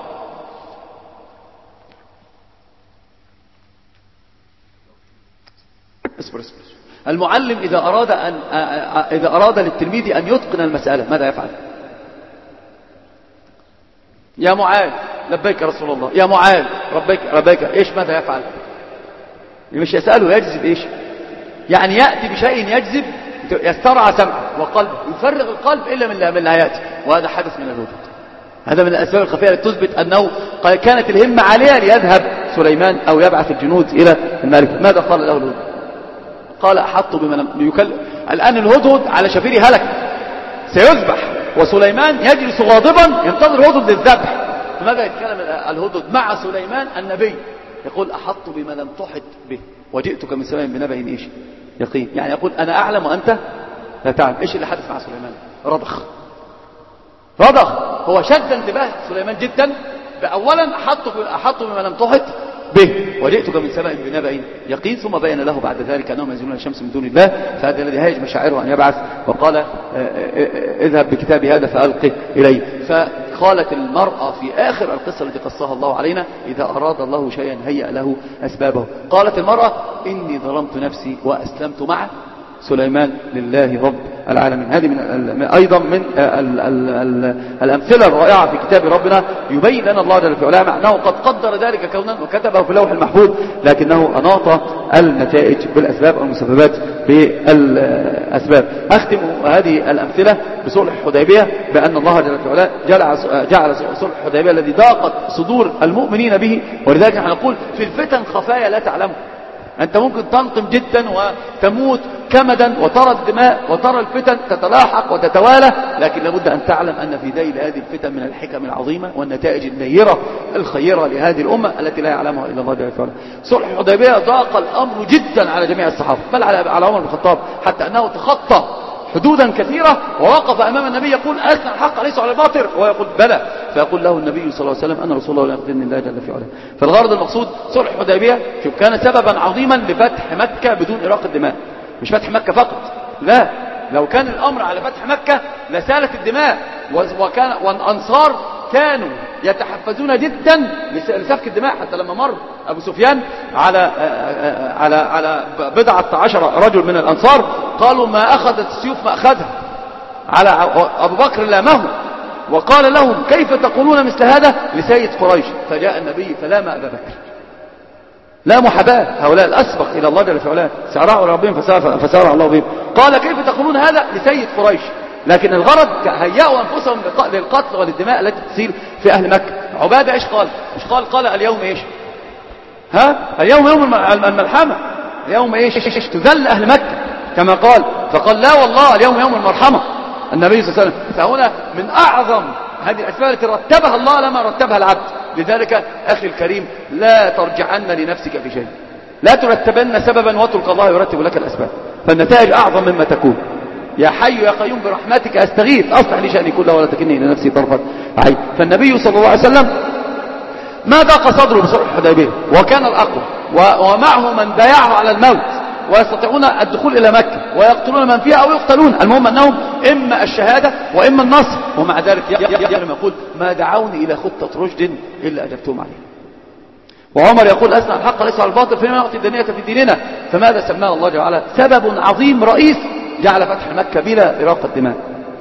اصبر اصبر. المعلم إذا أراد أن إذا أراد للتلميذ أن يتقن المسألة ماذا يفعل؟ يا معاذ لبيك يا رسول الله، يا معاذ ربيك ربيك، إيش ماذا يفعل؟ مش يسأله، يجذب إيش؟ يعني يأتي بشيء يجذب، يسترعى سمعه وقلبه، يفرغ القلب إلا من من لا يأتي. وهذا حدث من الهدهد. هذا من الأسباب الخفية التي تثبت أنه كانت الهمة عليها ليذهب سليمان أو يبعث الجنود إلى الملك. ماذا قال له الهدهد؟ قال أحط بما لم يكلم. الآن الهدهد على شفير هلك سيذبح، وسليمان يجلس غاضبا ينتظر الهدهد للذبح. ماذا يتكلم الهدهد مع سليمان النبي؟ يقول أحط بما لم تحط به وجئتك من سماء بنبأ إيش يقين. يعني يقول أنا أعلم وأنت لا تعلم. إيش اللي حدث مع سليمان؟ رضخ رضخ هو شد انتباه سليمان جدا. أولا أحط بما لم تحط به وجئتك من سماء بنبأ يقين، ثم بين له بعد ذلك أنهم ينزلون الشمس من دون الله، فهذا الذي هاج مشاعره أن يبعث، وقال اذهب بكتابي هذا فألقه إليه. فقالت المرأة في آخر القصة التي قصها الله علينا إذا أراد الله شيئا هيأ له أسبابه. قالت المرأة إني ظلمت نفسي وأسلمت مع سليمان لله رب العالمين. هذه من أيضا من ال ال ال الأمثلة الرائعة في كتاب ربنا يبين لنا الله جل في علاه معناه قد قدر ذلك كونا وكتبه في اللوح المحفوظ، لكنه أناط النتائج بالأسباب والمسببات بالأسباب. أختم هذه الأمثلة بصلح الحديبية بأن الله جل في علاه جعل, جعل صلح الحديبية الذي ضاقت صدور المؤمنين به، ولذلك نحن نقول في الفتن خفايا لا تعلمه. أنت ممكن تنقم جدا وتموت كمدا وترى الدماء وترى الفتن تتلاحق وتتوالى، لكن لابد أن تعلم أن في ذيل هذه الفتن من الحكم العظيمة والنتائج النيرة الخيرة لهذه الأمة التي لا يعلمها إلا الله جل وعلا. صلح الحديبية ضاق الأمر جدا على جميع الصحابة، بل على على عمر بن الخطاب، حتى أنه تخطى حدودا كثيرة ووقف أمام النبي يقول أثنى الحق ليس على الباطل، وهو يقول بلى، فيقول له النبي صلى الله عليه وسلم أنا رسول الله ولا يقتلني الله جل في علاه. فالغرض المقصود صلح الحديبية شوف كان سببا عظيما لفتح مكة بدون إراق الدماء. مش فتح مكة فقط، لا، لو كان الأمر على فتح مكة لسالت الدماء، وكان والأنصار كانوا يتحفزون جدا لسفك الدماء، حتى لما مر أبو سفيان على على على بضعة عشر رجل من الأنصار قالوا ما أخذت السيوف ما أخذها، على أبو بكر لامه وقال لهم كيف تقولون مثل هذا لسيد قريش؟ فجاء النبي فلام أبا بكر، لا محاباة، هؤلاء الأسبق إلى الله جل في علاه سارعوا ربهم فسارع الله بهم. قال كيف تقولون هذا لسيد قريش؟ لكن الغرض هيئوا أنفسهم للقتل وللدماء التي تسيل في أهل مكة. عبادة إيش قال؟ مش قال قال اليوم إيش؟ ها؟ اليوم يوم الملحمة، اليوم إيش؟ تذل أهل مكة كما قال، فقال لا والله اليوم يوم المرحمة النبي صلى الله عليه وسلم. فهنا من أعظم هذه الأسباب التي رتبها الله لما رتبها العبد. لذلك أخي الكريم لا ترجعن لنفسك في شيء، لا ترتبن سببا واترك الله يرتب لك الأسباب، فالنتائج أعظم مما تكون. يا حي يا قيوم برحمتك أستغيث أصلح لي شأني كله ولا تكلني إلى نفسي طرفة عين. فالنبي صلى الله عليه وسلم ما ضاق صدره بصلح الحديبية وكان الأقوى، ومعه من بايعه على الموت ويستطيعون الدخول إلى مكة ويقتلون من فيها أو يقتلون، المهم أنهم إما الشهادة وإما النصر. ومع ذلك يقول ما دعوني إلى خطة رشد إلا أجبتهم عليه. وعمر يقول أسمع الحق ليس على الباطل فيما يعطي الدنيا في ديننا. فماذا سماه الله جل وعلا؟ سبب عظيم رئيس جعل فتح مكة بلا إراق الدماء،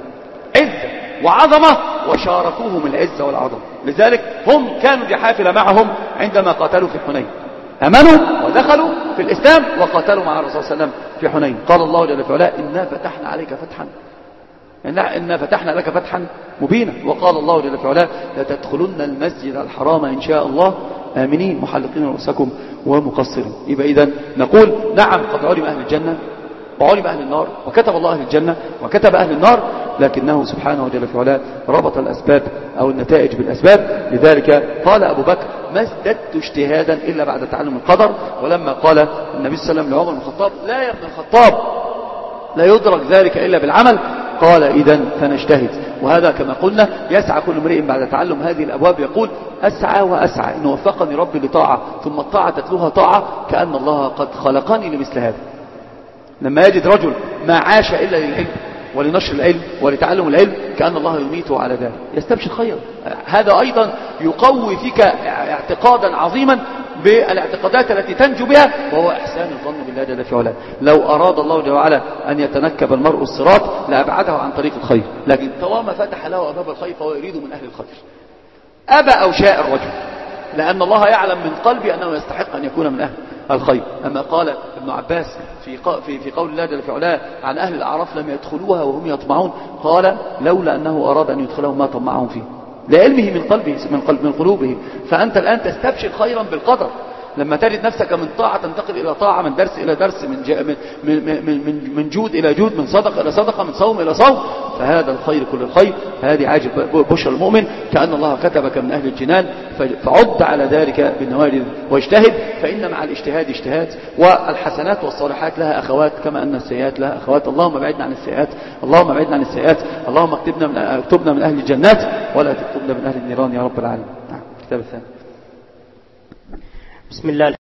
عزة وعظمة، وشاركوهم العزة والعظمة. لذلك هم كانوا جحافل معهم عندما قاتلوا في حنين، أمنوا ودخلوا في الإسلام وقاتلوا مع الرسول صلى الله عليه وسلم في حنين. قال الله جل وعلا إنا فتحنا عليك فتحا إنا فتحنا لك فتحا مبينا. وقال الله جل وعلا لتدخلن المسجد الحرام إن شاء الله آمنين محلقين رؤوسكم ومقصرين. يبقى إذن نقول نعم قد علم أهل الجنة وعلم أهل النار، وكتب الله أهل الجنة وكتب أهل النار، لكنه سبحانه وجل في علاه ربط الأسباب أو النتائج بالأسباب. لذلك قال أبو بكر ما ازددت اجتهادا إلا بعد تعلم القدر. ولما قال النبي صلى الله عليه وسلم لعمر بن الخطاب لا يا ابن الخطاب لا يدرك ذلك إلا بالعمل، قال إذن فنجتهد. وهذا كما قلنا يسعى كل امرئ بعد تعلم هذه الأبواب يقول أسعى وأسعى إن وفقني ربي لطاعة ثم الطاعة تتلوها طاعة كأن الله قد خلقني لمثل هذا. لما يجد رجل ما عاش إلا للعلم ولنشر العلم ولتعلم العلم كأن الله يميته على ذلك يستبشر خيرا. هذا أيضا يقوي فيك اعتقادا عظيما بالاعتقادات التي تنجو بها، وهو إحسان الظن بالله جل في علاه. لو أراد الله جل وعلا أن يتنكب المرء الصراط لأبعده عن طريق الخير، لكن طالما فتح له أبواب الخير فهو يريد من أهل الخير أبى أو شاء الرجل، لأن الله يعلم من قلبي أنه يستحق أن يكون من أهل الخير. أما قال ابن عباس في في في قول الله جل في علاه عن أهل الأعراف لم يدخلوها وهم يطمعون، قال لولا أنه أراد أن يدخلهم ما طمعهم فيه، لعلمه من قلبه من قلب من قلوبهم. فأنت الآن تستبشر خيرا بالقدر لما تجد نفسك من طاعة تنتقل إلى طاعة، من درس إلى درس، من من من من جود إلى جود، من صدقة إلى صدقة، من صوم إلى صوم، فهذا الخير كل الخير. فهذه عاجب بشرى المؤمن كأن الله كتبك من أهل الجنان، فعد على ذلك بالنوادر واجتهد، فإن مع الاجتهاد اجتهاد. والحسنات والصالحات لها أخوات كما أن السيئات لها أخوات. اللهم بعدنا عن السيئات، اللهم بعدنا عن السيئات، اللهم اكتبنا من اكتبنا من أهل الجنات ولا تكتبنا من أهل النيران يا رب العالمين. نعم. الكتاب الثاني. بسم الله.